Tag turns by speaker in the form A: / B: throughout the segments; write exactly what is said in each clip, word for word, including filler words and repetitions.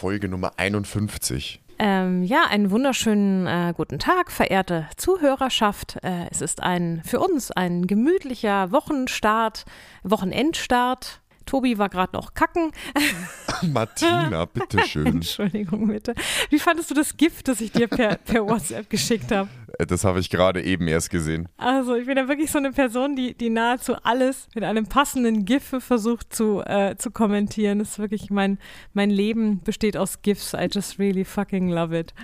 A: Folge Nummer einundfünfzig.
B: Ähm, ja, einen wunderschönen äh, guten Tag, verehrte Zuhörerschaft. Äh, es ist ein für uns ein gemütlicher Wochenstart, Wochenendstart. Tobi war gerade noch kacken.
A: Martina, bitteschön.
B: Entschuldigung, bitte. Wie fandest du das Gift, das ich dir per, per WhatsApp geschickt habe?
A: Das habe ich gerade eben erst gesehen.
B: Also ich bin ja wirklich so eine Person, die, die nahezu alles mit einem passenden GIF versucht zu, äh, zu kommentieren. Das ist wirklich mein, mein Leben besteht aus GIFs. I just really fucking love it.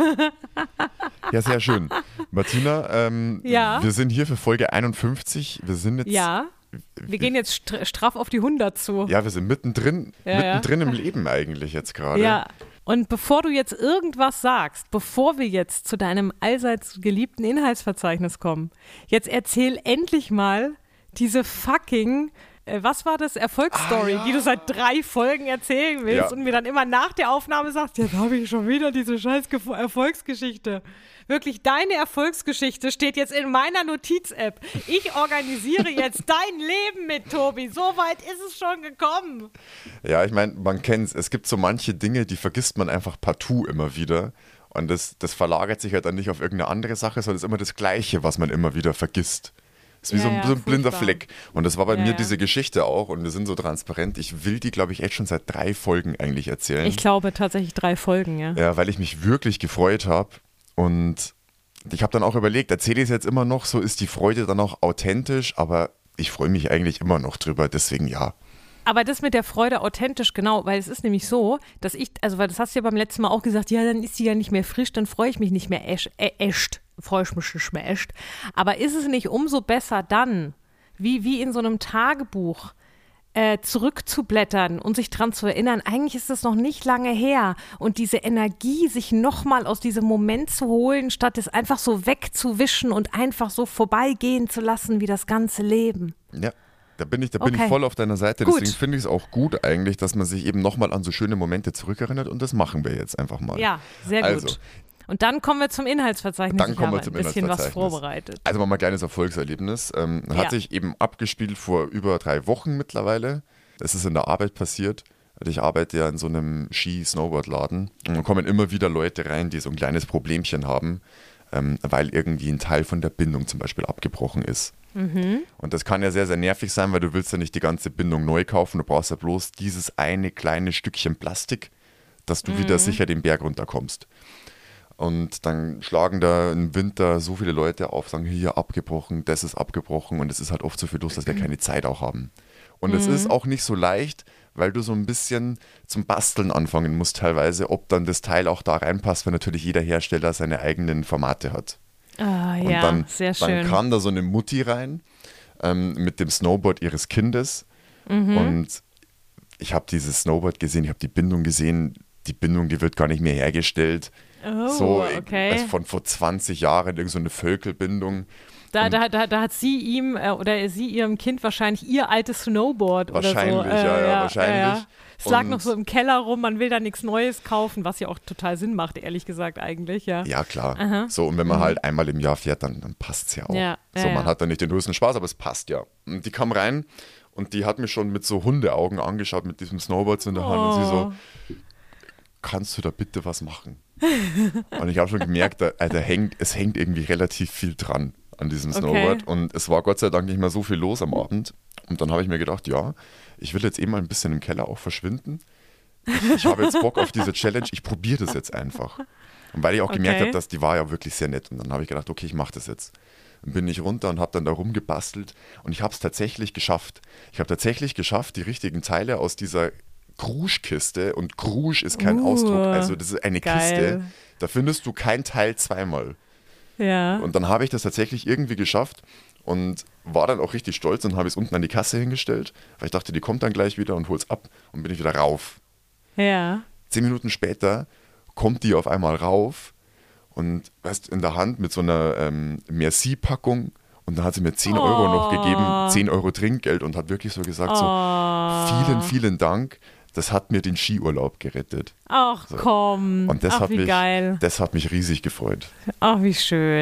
A: Ja, sehr schön. Martina, ähm,
B: ja?
A: wir sind hier für Folge einundfünfzig. Wir sind jetzt...
B: Ja. Wir gehen jetzt straff auf die hundert zu.
A: Ja, wir sind mittendrin,
B: ja,
A: mittendrin
B: ja.
A: im Leben eigentlich jetzt gerade.
B: Ja, und bevor du jetzt irgendwas sagst, bevor wir jetzt zu deinem allseits geliebten Inhaltsverzeichnis kommen, jetzt erzähl endlich mal diese fucking, äh, was war das, Erfolgsstory, ah, ja. die du seit drei Folgen erzählen willst ja. und mir dann immer nach der Aufnahme sagst, jetzt habe ich schon wieder diese scheiß Ge- Erfolgsgeschichte. Wirklich, deine Erfolgsgeschichte steht jetzt in meiner Notiz-App. Ich organisiere jetzt dein Leben mit, Tobi. So weit ist es schon gekommen.
A: Ja, ich meine, man kennt es. Es gibt so manche Dinge, die vergisst man einfach partout immer wieder. Und das, das verlagert sich halt dann nicht auf irgendeine andere Sache, sondern es ist immer das Gleiche, was man immer wieder vergisst. Das ist wie ja, so, ein, ja, so ein blinder Fleck. Und das war bei ja, mir ja. diese Geschichte auch. Und wir sind so transparent. Ich will die, glaube ich, echt schon seit drei Folgen eigentlich erzählen.
B: Ich glaube tatsächlich drei Folgen, ja.
A: Ja, weil ich mich wirklich gefreut habe. Und ich habe dann auch überlegt, erzähle ich es jetzt immer noch, so ist die Freude dann auch authentisch, aber ich freue mich eigentlich immer noch drüber, deswegen ja.
B: Aber das mit der Freude authentisch, genau, weil es ist nämlich so, dass ich, also weil das hast du ja beim letzten Mal auch gesagt, ja, dann ist sie ja nicht mehr frisch, dann freue ich mich nicht mehr echt, äh, echt, freue ich mich nicht mehr echt. Aber ist es nicht umso besser dann, wie, wie in so einem Tagebuch, Äh, zurückzublättern und sich dran zu erinnern, eigentlich ist das noch nicht lange her und diese Energie, sich nochmal aus diesem Moment zu holen, statt es einfach so wegzuwischen und einfach so vorbeigehen zu lassen wie das ganze Leben.
A: Ja, da bin ich, da bin
B: okay.
A: ich voll auf deiner Seite,
B: gut.
A: Deswegen finde ich es auch gut eigentlich, dass man sich eben nochmal an so schöne Momente zurückerinnert und das machen wir jetzt einfach mal.
B: Ja, sehr
A: also,
B: gut. Und dann kommen wir zum Inhaltsverzeichnis.
A: Dann kommen
B: ich
A: wir zum
B: ein bisschen
A: Inhaltsverzeichnis.
B: was vorbereitet.
A: Also mal ein kleines Erfolgserlebnis. Ähm, hat
B: ja.
A: sich eben abgespielt vor über drei Wochen mittlerweile. Es ist in der Arbeit passiert. Ich arbeite ja in so einem Ski-Snowboard-Laden und da kommen immer wieder Leute rein, die so ein kleines Problemchen haben, ähm, weil irgendwie ein Teil von der Bindung zum Beispiel abgebrochen ist.
B: Mhm.
A: Und das kann ja sehr, sehr nervig sein, weil du willst ja nicht die ganze Bindung neu kaufen, du brauchst ja bloß dieses eine kleine Stückchen Plastik, dass du mhm. wieder sicher den Berg runterkommst. Und dann schlagen da im Winter so viele Leute auf, sagen, hier abgebrochen, das ist abgebrochen und es ist halt oft so viel los, dass wir keine Zeit auch haben. Und es mhm. ist auch nicht so leicht, weil du so ein bisschen zum Basteln anfangen musst teilweise, ob dann das Teil auch da reinpasst, weil natürlich jeder Hersteller seine eigenen Formate hat.
B: Ah,
A: und
B: ja,
A: dann,
B: sehr schön.
A: Dann kam da so eine Mutti rein ähm, mit dem Snowboard ihres Kindes
B: mhm.
A: und ich habe dieses Snowboard gesehen, ich habe die Bindung gesehen, die Bindung, die wird gar nicht mehr hergestellt.
B: Oh,
A: so
B: okay.
A: also von vor zwanzig Jahren, irgend so eine Völkelbindung.
B: Da, da, da, da hat sie ihm äh, oder sie ihrem Kind wahrscheinlich ihr altes Snowboard oder so.
A: Wahrscheinlich, äh, ja, ja, ja, wahrscheinlich. Ja, ja.
B: Es lag noch so im Keller rum, man will da nichts Neues kaufen, was ja auch total Sinn macht, ehrlich gesagt eigentlich, ja.
A: Ja, klar.
B: Aha.
A: So, und wenn man
B: mhm.
A: halt einmal im Jahr fährt, dann, dann passt es ja auch.
B: Ja,
A: so,
B: ja,
A: man
B: ja.
A: hat da nicht den höchsten Spaß, aber es passt ja. Und die kam rein und die hat mich schon mit so Hundeaugen angeschaut, mit diesem Snowboard in der Hand
B: oh.
A: und sie so, kannst du da bitte was machen? Und ich habe schon gemerkt, da, da hängt, es hängt irgendwie relativ viel dran an diesem Snowboard.
B: Okay.
A: Und es war Gott sei Dank nicht mehr so viel los am Abend. Und dann habe ich mir gedacht, ja, ich will jetzt eh mal ein bisschen im Keller auch verschwinden. Ich, ich habe jetzt Bock auf diese Challenge, ich probiere das jetzt einfach. Und weil ich auch
B: okay.
A: gemerkt habe, dass die war ja wirklich sehr nett. Und dann habe ich gedacht, okay, ich mache das jetzt. Dann bin ich runter und habe dann da rumgebastelt. Und ich habe es tatsächlich geschafft. Ich habe tatsächlich geschafft, die richtigen Teile aus dieser Kruschkiste, und Krusch ist kein
B: uh,
A: Ausdruck, also das ist eine
B: geil.
A: Kiste, da findest du kein Teil zweimal.
B: Ja.
A: Und dann habe ich das tatsächlich irgendwie geschafft und war dann auch richtig stolz und habe es unten an die Kasse hingestellt, weil ich dachte, die kommt dann gleich wieder und hol's ab und bin ich wieder rauf.
B: Ja.
A: Zehn Minuten später kommt die auf einmal rauf und weißt, in der Hand mit so einer ähm, Merci-Packung. Und dann hat sie mir zehn
B: oh.
A: Euro noch gegeben, zehn Euro Trinkgeld und hat wirklich so gesagt,
B: oh.
A: so vielen, vielen Dank. Das hat mir den Skiurlaub gerettet.
B: Ach
A: so.
B: komm,
A: und das
B: ach
A: hat
B: wie
A: mich,
B: geil.
A: Das hat mich riesig gefreut.
B: Ach wie schön.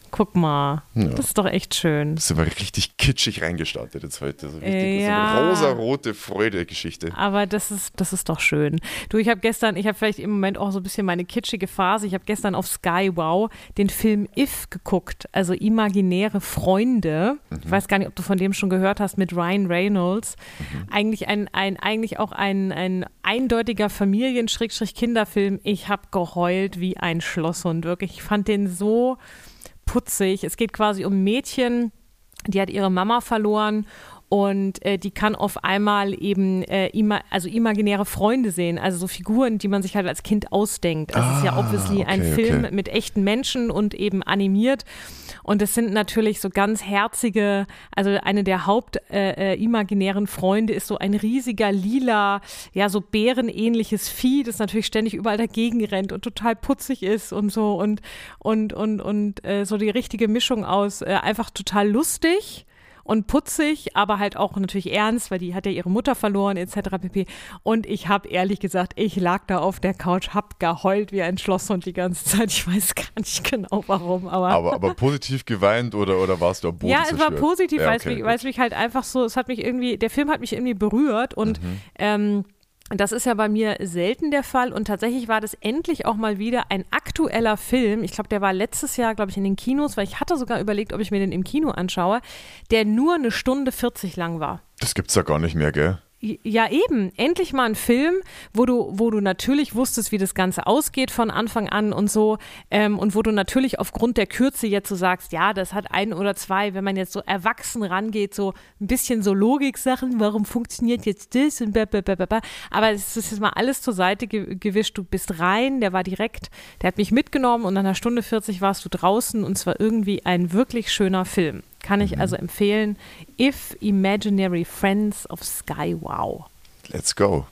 B: Guck mal,
A: Ja.
B: das ist doch echt schön.
A: Das sind wir richtig kitschig reingestartet jetzt heute. So richtig,
B: Ja.
A: so eine rosa-rote Freude-Geschichte.
B: Aber das ist, das ist doch schön. Du, ich habe gestern, ich habe vielleicht im Moment auch so ein bisschen meine kitschige Phase. Ich habe gestern auf Sky Wow den Film If geguckt, also Imaginäre Freunde. Mhm. Ich weiß gar nicht, ob du von dem schon gehört hast, mit Ryan Reynolds. Mhm. Eigentlich ein, ein, eigentlich auch ein, ein eindeutiger Familien-Kinderfilm. Ich habe geheult wie ein Schlosshund, wirklich. Ich fand den so putzig. Es geht quasi um ein Mädchen, die hat ihre Mama verloren und äh, die kann auf einmal eben äh, ima- also imaginäre Freunde sehen, also so Figuren, die man sich halt als Kind ausdenkt. Also es ist ja
A: Ah,
B: obviously
A: okay,
B: ein Film
A: okay.
B: mit echten Menschen und eben animiert. Und es sind natürlich so ganz herzige, also eine der Haupt-imaginären äh, äh, Freunde ist so ein riesiger, lila, ja so bärenähnliches Vieh, das natürlich ständig überall dagegen rennt und total putzig ist und so und, und, und, und äh, so die richtige Mischung aus äh, einfach total lustig und putzig, aber halt auch natürlich ernst, weil die hat ja ihre Mutter verloren et cetera pp. Und ich habe ehrlich gesagt, ich lag da auf der Couch, hab geheult wie ein Schlosshund die ganze Zeit. Ich weiß gar nicht genau warum, aber...
A: Aber, aber positiv geweint oder, oder warst du am Boden
B: Ja, es war
A: zerstört?
B: positiv,
A: Ja,
B: weil es
A: okay,
B: mich, weil es mich halt einfach so, es hat mich irgendwie, der Film hat mich irgendwie berührt und
A: Mhm.
B: ähm, das ist ja bei mir selten der Fall und tatsächlich war das endlich auch mal wieder ein aktueller Film. Ich glaube, der war letztes Jahr, glaube ich, in den Kinos, weil ich hatte sogar überlegt, ob ich mir den im Kino anschaue, der nur eine Stunde vierzig lang war.
A: Das gibt's ja gar nicht mehr, gell?
B: Ja, eben. Endlich mal ein Film, wo du, wo du natürlich wusstest, wie das Ganze ausgeht von Anfang an und so. Ähm, und wo du natürlich aufgrund der Kürze jetzt so sagst, ja, das hat ein oder zwei, wenn man jetzt so erwachsen rangeht, so ein bisschen so Logik-Sachen, warum funktioniert jetzt das und blablabla. Aber es ist jetzt mal alles zur Seite ge- gewischt. Du bist rein, der war direkt, der hat mich mitgenommen und nach einer Stunde vierzig warst du draußen und es war irgendwie ein wirklich schöner Film. Kann ich also empfehlen. If Imaginary Friends of Sky Wow.
A: Let's go.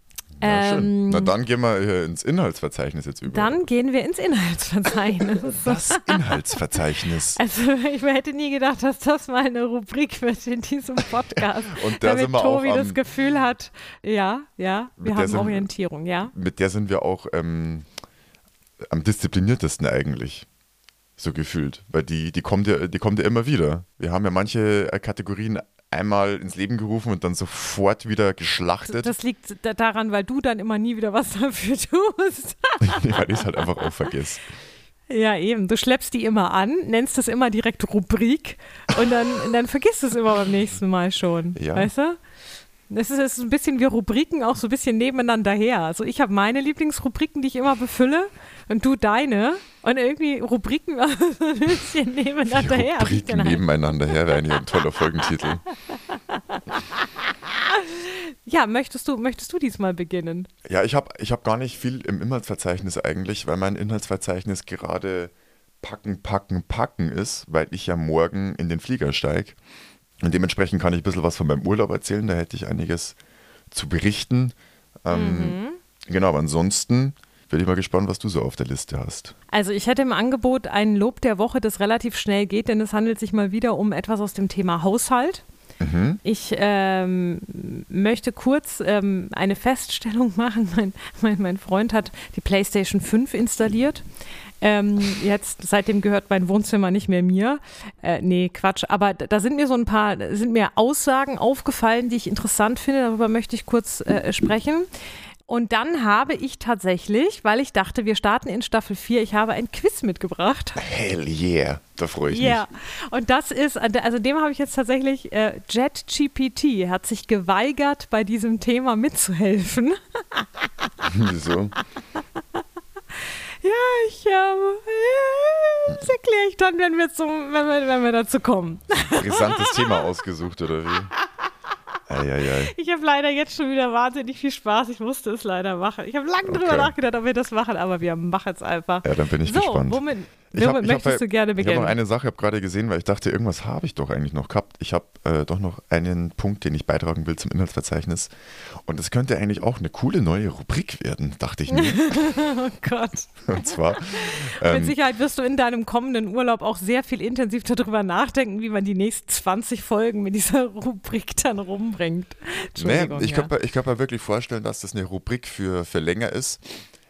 A: Ja, schön.
B: Ähm,
A: Na dann gehen wir äh, ins Inhaltsverzeichnis jetzt über.
B: Dann gehen wir ins Inhaltsverzeichnis.
A: Das Inhaltsverzeichnis.
B: Also ich hätte nie gedacht, dass das mal eine Rubrik wird in diesem Podcast.
A: Und da
B: damit
A: sind wir
B: Tobi
A: auch am,
B: das Gefühl hat, ja, ja, wir
A: Mit der
B: haben
A: sind-
B: Orientierung, ja.
A: mit der sind wir auch ähm, am diszipliniertesten eigentlich. So gefühlt. Weil die, die, kommt ja, die kommt ja immer wieder. Wir haben ja manche äh, Kategorien einmal ins Leben gerufen und dann sofort wieder geschlachtet.
B: Das liegt da- daran, weil du dann immer nie wieder was dafür tust.
A: Weil ich es halt einfach auch vergesse.
B: Ja, eben. Du schleppst die immer an, nennst es immer direkt Rubrik und dann, dann vergisst du es immer beim nächsten Mal schon.
A: Ja.
B: Weißt du? Es ist, es ist ein bisschen wie Rubriken auch so ein bisschen nebeneinander her. Also ich habe meine Lieblingsrubriken, die ich immer befülle und du deine. Und irgendwie Rubriken so ein bisschen nebeneinander
A: Die
B: her. hab ich
A: Rubriken
B: dann halt.
A: nebeneinander her wäre eigentlich ein toller Folgentitel.
B: Ja, möchtest du, möchtest du diesmal beginnen?
A: Ja, ich habe ich hab gar nicht viel im Inhaltsverzeichnis eigentlich, weil mein Inhaltsverzeichnis gerade packen, packen, packen ist, weil ich ja morgen in den Flieger steige. Und dementsprechend kann ich ein bisschen was von meinem Urlaub erzählen, da hätte ich einiges zu berichten. Ähm,
B: Mhm.
A: Genau, aber ansonsten bin ich mal gespannt, was du so auf der Liste hast.
B: Also ich hätte im Angebot ein Lob der Woche, das relativ schnell geht, denn es handelt sich mal wieder um etwas aus dem Thema Haushalt.
A: Mhm.
B: Ich ähm, möchte kurz ähm, eine Feststellung machen. Mein, mein, mein Freund hat die PlayStation fünf installiert. Ähm, jetzt, seitdem gehört mein Wohnzimmer nicht mehr mir. Äh, nee, Quatsch. Aber da sind mir so ein paar, sind mir Aussagen aufgefallen, die ich interessant finde. Darüber möchte ich kurz äh, sprechen. Und dann habe ich tatsächlich, weil ich dachte, wir starten in Staffel vier, ich habe ein Quiz mitgebracht.
A: Hell yeah, da freue ich
B: Ja, und das ist, also dem habe ich jetzt tatsächlich, äh, JetGPT hat sich geweigert, bei diesem Thema mitzuhelfen.
A: mich. Wieso?
B: Ja, ich, ähm, das erkläre ich dann, wenn wir, zum, wenn, wir, wenn wir dazu kommen.
A: Brisantes Thema ausgesucht, oder wie? Eieiei.
B: Ich habe leider jetzt schon wieder wahnsinnig viel Spaß. Ich musste es leider machen. Ich habe lange drüber
A: Okay.
B: nachgedacht, ob wir das machen, aber wir machen es einfach.
A: Ja, dann bin ich
B: so,
A: gespannt.
B: womit,
A: Ich hab-
B: womit
A: ich hab
B: möchtest
A: bei-
B: du gerne
A: Ich habe
B: beginnen?
A: noch eine Sache, habe gerade gesehen, weil ich dachte, irgendwas habe ich doch eigentlich noch gehabt. Ich habe äh, doch noch einen Punkt, den ich beitragen will zum Inhaltsverzeichnis. Und das könnte eigentlich auch eine coole neue Rubrik werden, dachte ich mir.
B: Oh Gott.
A: Und zwar,
B: Mit
A: ähm,
B: Sicherheit wirst du in deinem kommenden Urlaub auch sehr viel intensiv darüber nachdenken, wie man die nächsten zwanzig Folgen mit dieser Rubrik dann rumbringt.
A: nee,
B: Entschuldigung,
A: ich
B: ja.
A: kann, mir- ich kann mir wirklich vorstellen, dass das eine Rubrik für, für länger ist.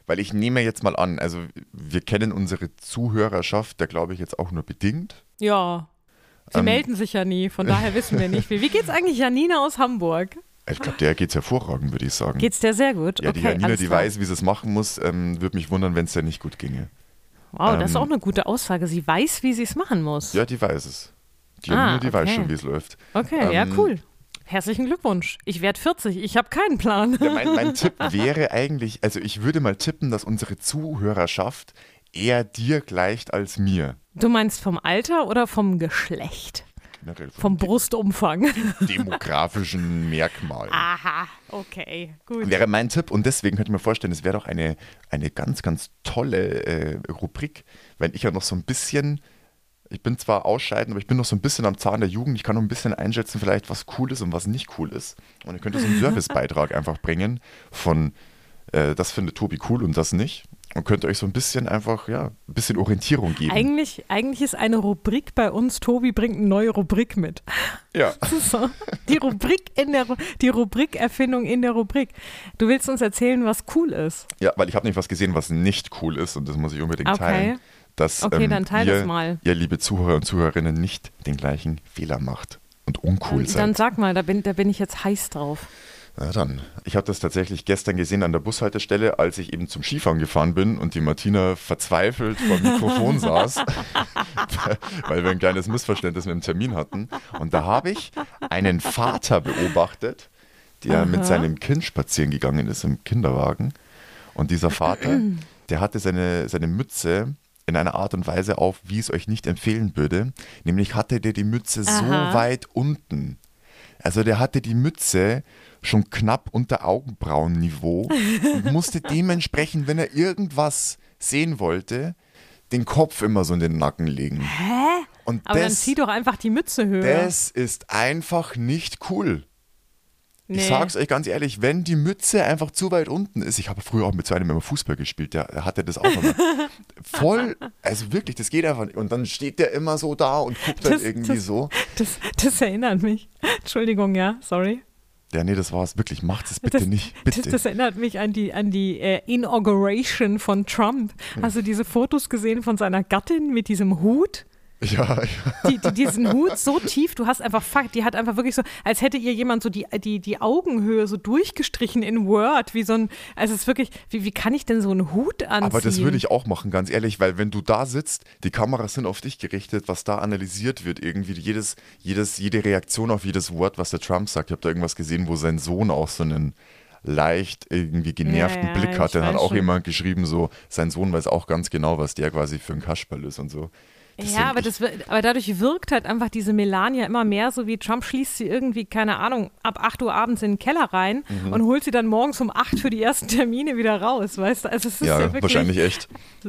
A: Weil ich nehme jetzt mal an, also wir kennen unsere Zuhörerschaft, da glaube ich jetzt auch nur bedingt.
B: Ja, sie ähm, melden sich ja nie, von daher wissen wir nicht viel. Wie geht's eigentlich Janina aus Hamburg?
A: Ich glaube, der geht's hervorragend, würde ich sagen.
B: Geht's der sehr gut?
A: Ja,
B: okay,
A: die Janina, die weiß, wie sie es machen muss, ähm, würde mich wundern, wenn es der nicht gut ginge.
B: Wow,
A: ähm,
B: das ist auch eine gute Aussage. Sie weiß, wie sie es machen muss.
A: Ja, die weiß es. Die Janina,
B: ah,
A: die
B: okay.
A: weiß schon, wie es läuft.
B: Okay,
A: ähm,
B: ja, cool. Herzlichen Glückwunsch. Ich werde vierzig, ich habe keinen Plan.
A: Ja, mein, mein Tipp wäre eigentlich, also ich würde mal tippen, dass unsere Zuhörerschaft eher dir gleicht als mir.
B: Du meinst vom Alter oder vom Geschlecht?
A: Generell vom,
B: vom Brustumfang.
A: Demografischen Merkmal.
B: Aha, okay, gut.
A: Wäre mein Tipp und deswegen könnte ich mir vorstellen, es wäre doch eine, eine ganz, ganz tolle äh, Rubrik, wenn ich ja noch so ein bisschen... Ich bin zwar ausscheiden, aber ich bin noch so ein bisschen am Zahn der Jugend. Ich kann noch ein bisschen einschätzen, vielleicht was cool ist und was nicht cool ist. Und ich könnte so einen Servicebeitrag einfach bringen von, äh, das findet Tobi cool und das nicht. Und könnte euch so ein bisschen einfach, ja, ein bisschen Orientierung geben.
B: Eigentlich, eigentlich ist eine Rubrik bei uns, Tobi bringt eine neue Rubrik mit.
A: Ja.
B: So, die Rubrik in der, die Rubrikerfindung in der Rubrik. Du willst uns erzählen, was cool ist.
A: Ja, weil ich habe nämlich was gesehen, was nicht cool ist und das muss ich unbedingt
B: okay.
A: teilen. Dass
B: okay,
A: ähm,
B: dann teil
A: ihr,
B: das mal.
A: ihr, liebe Zuhörer und Zuhörerinnen, nicht den gleichen Fehler macht und uncool
B: dann,
A: seid.
B: Dann sag mal, da bin, da bin ich jetzt heiß drauf.
A: Na dann, ich habe das tatsächlich gestern gesehen an der Bushaltestelle, als ich eben zum Skifahren gefahren bin und die Martina verzweifelt vor dem Mikrofon saß, weil wir ein kleines Missverständnis mit dem Termin hatten. Und da habe ich einen Vater beobachtet, der Aha. mit seinem Kind spazieren gegangen ist im Kinderwagen. Und dieser Vater, der hatte seine, seine Mütze in einer Art und Weise auf, wie ich es euch nicht empfehlen würde. Nämlich hatte der die Mütze Aha. so weit unten. Also der hatte die Mütze schon knapp unter Augenbrauenniveau und musste dementsprechend, wenn er irgendwas sehen wollte, den Kopf immer so in den Nacken legen.
B: Hä?
A: Und
B: Aber
A: das,
B: dann zieh doch einfach die Mütze höher.
A: Das ist einfach nicht cool.
B: Nee.
A: Ich sag's euch ganz ehrlich, wenn die Mütze einfach zu weit unten ist, ich habe früher auch mit so einem immer Fußball gespielt, der, der hatte das auch immer. Voll, also wirklich, das geht einfach nicht. Und dann steht der immer so da und guckt dann
B: das,
A: irgendwie
B: das,
A: so.
B: Das, das erinnert mich. Entschuldigung, ja, sorry.
A: Ja, nee, das war's. Wirklich, macht es bitte
B: das,
A: nicht. Bitte.
B: Das, das erinnert mich an die, an die äh, Inauguration von Trump. Hm. Hast du diese Fotos gesehen von seiner Gattin mit diesem Hut?
A: Ja, ja.
B: Die, die, diesen Hut so tief, du hast einfach, fuck, die hat einfach wirklich so, als hätte ihr jemand so die, die, die Augenhöhe so durchgestrichen in Word, wie so ein, also es ist wirklich, wie, wie kann ich denn so einen Hut anziehen?
A: Aber das würde ich auch machen, ganz ehrlich, weil wenn du da sitzt, die Kameras sind auf dich gerichtet, was da analysiert wird, irgendwie jedes, jedes, jede Reaktion auf jedes Wort, was der Trump sagt. Ich habe da irgendwas gesehen, wo sein Sohn auch so einen leicht irgendwie genervten
B: ja, ja,
A: Blick hatte. Dann hat auch
B: schon.
A: jemand geschrieben, so, sein Sohn weiß auch ganz genau, was der quasi für ein Kasperl ist und so.
B: Deswegen ja, aber, das, aber dadurch wirkt halt einfach diese Melania immer mehr so wie Trump schließt sie irgendwie, keine Ahnung, ab acht Uhr abends in den Keller rein mhm. und holt sie dann morgens um acht für die ersten Termine wieder raus, weißt du? Also es ist ja, ja wirklich,
A: wahrscheinlich echt.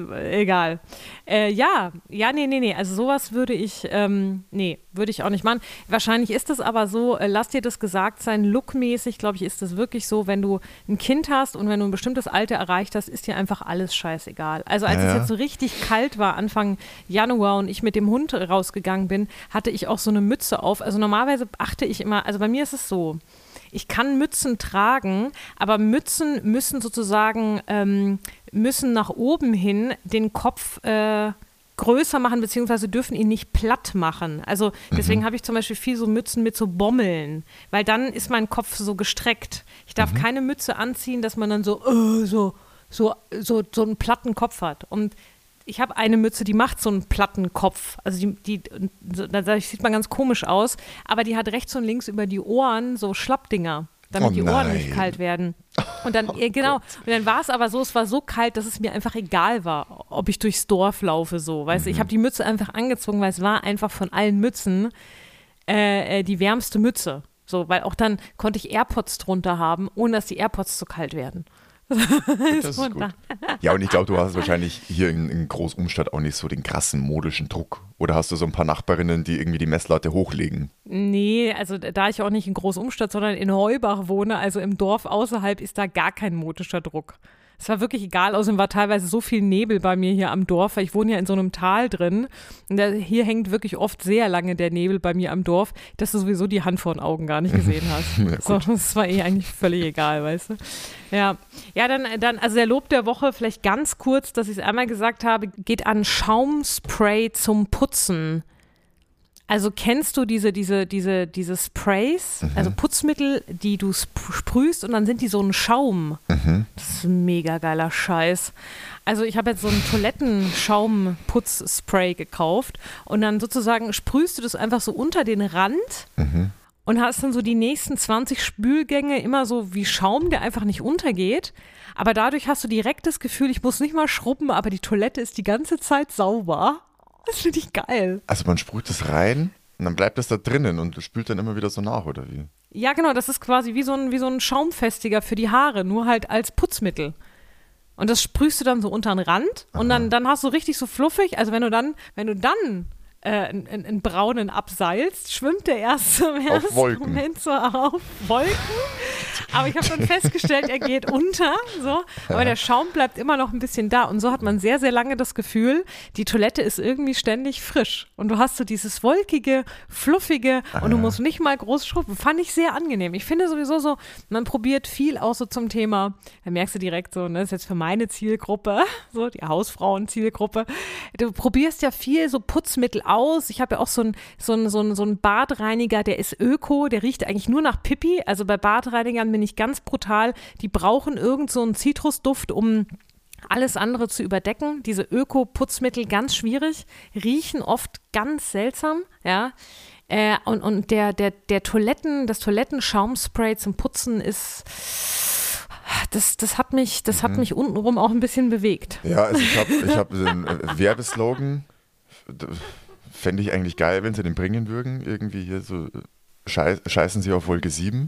B: Egal. Äh, ja, ja, nee, nee, nee, also sowas würde ich, ähm, nee, würde ich auch nicht machen. Wahrscheinlich ist es aber so, äh, lass dir das gesagt sein, lookmäßig, glaube ich, ist es wirklich so, wenn du ein Kind hast und wenn du ein bestimmtes Alter erreicht hast, ist dir einfach alles scheißegal. Also als ja, es jetzt so richtig kalt war, Anfang Januar und ich mit dem Hund rausgegangen bin, hatte ich auch so eine Mütze auf. Also normalerweise achte ich immer, also bei mir ist es so, ich kann Mützen tragen, aber Mützen müssen sozusagen, ähm, müssen nach oben hin den Kopf äh, größer machen, beziehungsweise dürfen ihn nicht platt machen. Also deswegen mhm. habe ich zum Beispiel viel so Mützen mit so Bommeln, weil dann ist mein Kopf so gestreckt. Ich darf mhm. keine Mütze anziehen, dass man dann so, uh, so, so, so, so einen platten Kopf hat. Und ich habe eine Mütze, die macht so einen platten Kopf. Also die, die, dadurch sieht man ganz komisch aus, aber die hat rechts und links über die Ohren so Schlappdinger, damit
A: oh
B: die Ohren nicht kalt werden. Und dann,
A: oh
B: genau,
A: Gott.
B: und dann war es aber so, es war so kalt, dass es mir einfach egal war, ob ich durchs Dorf laufe, so, weißt du.
A: Mhm.
B: Ich habe die Mütze einfach angezogen, weil es war einfach von allen Mützen äh, die wärmste Mütze. So, weil auch dann konnte ich AirPods drunter haben, ohne dass die AirPods zu kalt werden.
A: Das ist gut. Ja, und ich glaube, du hast wahrscheinlich hier in, in Großumstadt auch nicht so den krassen modischen Druck. Oder hast du so ein paar Nachbarinnen, die irgendwie die Messlatte hochlegen?
B: Nee, also da ich auch nicht in Großumstadt, sondern in Heubach wohne, also im Dorf außerhalb, ist da gar kein modischer Druck. Es war wirklich egal, außerdem war teilweise so viel Nebel bei mir hier am Dorf, weil ich wohne ja in so einem Tal drin. Und da, hier hängt wirklich oft sehr lange der Nebel bei mir am Dorf, dass du sowieso die Hand vor den Augen gar nicht gesehen hast. Ja, so, das war eh eigentlich völlig egal, weißt du. Ja, ja dann, dann, also der Lob der Woche, vielleicht ganz kurz, dass ich es einmal gesagt habe, geht an Schaumspray zum Putzen. Also kennst du diese, diese, diese, diese Sprays, mhm. also Putzmittel, die du sp- sprühst und dann sind die so ein Schaum. Mhm. Das ist ein mega geiler Scheiß. Also ich habe jetzt so ein Toilettenschaumputzspray gekauft und dann sozusagen sprühst du das einfach so unter den Rand mhm. und hast dann so die nächsten zwanzig Spülgänge immer so wie Schaum, der einfach nicht untergeht. Aber dadurch hast du direkt das Gefühl, ich muss nicht mal schrubben, aber die Toilette ist die ganze Zeit sauber. Das finde ich geil.
A: Also man sprüht das rein und dann bleibt das da drinnen und spült dann immer wieder so nach, oder wie?
B: Ja, genau, das ist quasi wie so ein, wie so ein Schaumfestiger für die Haare, nur halt als Putzmittel. Und das sprühst du dann so unter den Rand und dann, dann hast du richtig so fluffig, also wenn du dann, wenn du dann äh, einen, einen braunen abseilst, schwimmt der erste im ersten Moment so auf Wolken. Aber ich habe dann festgestellt, er geht unter, so, aber der Schaum bleibt immer noch ein bisschen da. Und so hat man sehr, sehr lange das Gefühl, die Toilette ist irgendwie ständig frisch. Und du hast so dieses wolkige, fluffige und du musst nicht mal groß schrubben. Fand ich sehr angenehm. Ich finde sowieso so, man probiert viel aus so zum Thema, da merkst du direkt so, ne, das ist jetzt für meine Zielgruppe, so die Hausfrauen-Zielgruppe. Du probierst ja viel so Putzmittel aus. Ich habe ja auch so einen so ein, so ein, so ein Badreiniger, der ist öko, der riecht eigentlich nur nach Pipi. Also bei Badreinigern bin ich ganz brutal. Die brauchen irgend so einen Zitrusduft, um alles andere zu überdecken. Diese Öko-Putzmittel ganz schwierig, riechen oft ganz seltsam, ja. Äh, und und der, der, der Toiletten, das Toilettenschaumspray zum Putzen ist, das, das hat mich, das hat mich untenrum auch ein bisschen bewegt.
A: Ja, also ich habe ich hab den Werbeslogan, fände ich eigentlich geil, wenn sie den bringen würden. Irgendwie hier so, scheiß, scheißen sie auf Wolke sieben.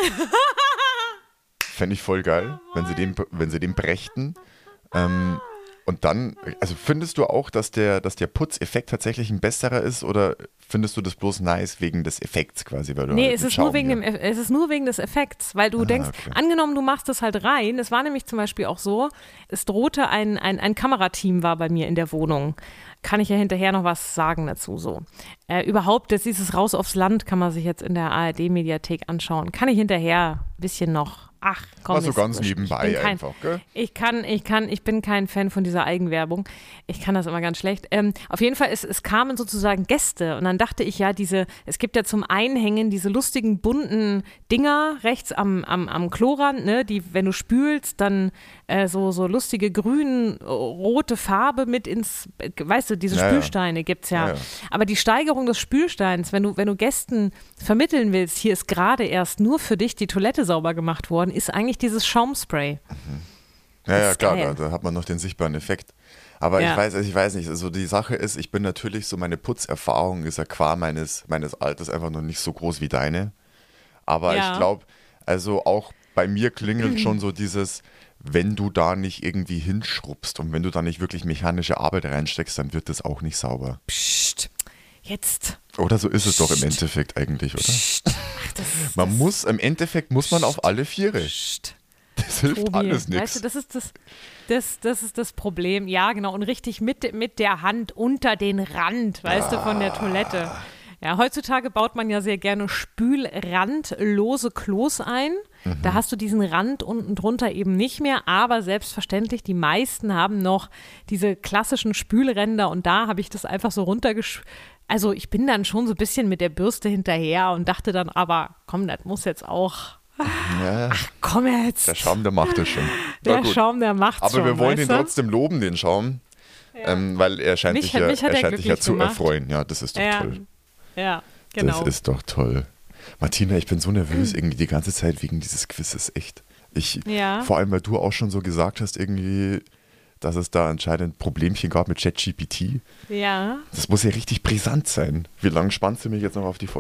A: Fände ich voll geil, wenn sie den, wenn sie den brächten. Ähm, und dann, also findest du auch, dass der, dass der Putzeffekt tatsächlich ein besserer ist oder findest du das bloß nice wegen des Effekts quasi? Weil du
B: nee,
A: halt
B: es, ist nur wegen dem, es ist nur wegen des Effekts, weil du ah, denkst, okay. angenommen, du machst das halt rein. Es war nämlich zum Beispiel auch so, es drohte ein, ein, ein Kamerateam war bei mir in der Wohnung. Kann ich ja hinterher noch was sagen dazu so. Äh, überhaupt, das dieses Raus aufs Land kann man sich jetzt in der A R D-Mediathek anschauen. Kann ich hinterher ein bisschen noch Ach, komm.
A: War so ganz nebenbei kein, einfach, gell?
B: Ich kann, ich kann, ich bin kein Fan von dieser Eigenwerbung. Ich kann das immer ganz schlecht. Ähm, auf jeden Fall, es, es kamen sozusagen Gäste und dann dachte ich ja, diese, es gibt ja zum Einhängen diese lustigen, bunten Dinger rechts am, am, am Klorand, ne, die, wenn du spülst, dann äh, so, so lustige grün, rote Farbe mit ins, weißt du, diese ja, Spülsteine ja. gibt's ja. Ja, ja. Aber die Steigerung des Spülsteins, wenn du, wenn du Gästen vermitteln willst, hier ist gerade erst nur für dich die Toilette sauber gemacht worden, ist eigentlich dieses Schaumspray.
A: Mhm. Ja, ja, klar, da, da hat man noch den sichtbaren Effekt. Aber ja. ich weiß, ich weiß nicht, also die Sache ist, ich bin natürlich so, meine Putzerfahrung ist ja qua meines, meines Alters einfach noch nicht so groß wie deine. Aber ja. ich glaube, also auch bei mir klingelt schon so dieses, wenn du da nicht irgendwie hinschrubbst und wenn du da nicht wirklich mechanische Arbeit reinsteckst, dann wird das auch nicht sauber.
B: Psst, jetzt.
A: Oder so ist es Psst. Doch im Endeffekt eigentlich, oder? Psst. Ach, das, man das, muss, im Endeffekt muss man auf alle Viere. Psst. Das hilft Tobi, alles nichts.
B: Weißt du, das ist das, das, das ist das Problem. Ja, genau. Und richtig mit, mit der Hand unter den Rand, weißt ah. du, von der Toilette. Ja, heutzutage baut man ja sehr gerne spülrandlose Klos ein. Mhm. Da hast du diesen Rand unten drunter eben nicht mehr, aber selbstverständlich, die meisten haben noch diese klassischen Spülränder und da habe ich das einfach so runtergesch... Also ich bin dann schon so ein bisschen mit der Bürste hinterher und dachte dann aber, komm, das muss jetzt auch...
A: Ja,
B: Ach, komm jetzt.
A: Der Schaum, der macht es schon.
B: Der Schaum, der macht es
A: schon. Aber wir wollen
B: ihn
A: du? trotzdem loben, den Schaum, ja. ähm, weil er scheint
B: mich,
A: dich ja,
B: mich
A: er
B: er
A: scheint dich ja zu
B: gemacht.
A: erfreuen. Ja, das ist doch
B: ja.
A: toll.
B: Ja, genau.
A: Das ist doch toll. Martina, ich bin so nervös irgendwie die ganze Zeit wegen dieses Quizzes, echt. Ich,
B: ja.
A: Vor allem, weil du auch schon so gesagt hast, irgendwie, dass es da anscheinend Problemchen gab mit ChatGPT.
B: Ja.
A: Das muss ja richtig brisant sein. Wie lange spannst du mich jetzt noch auf die Folter?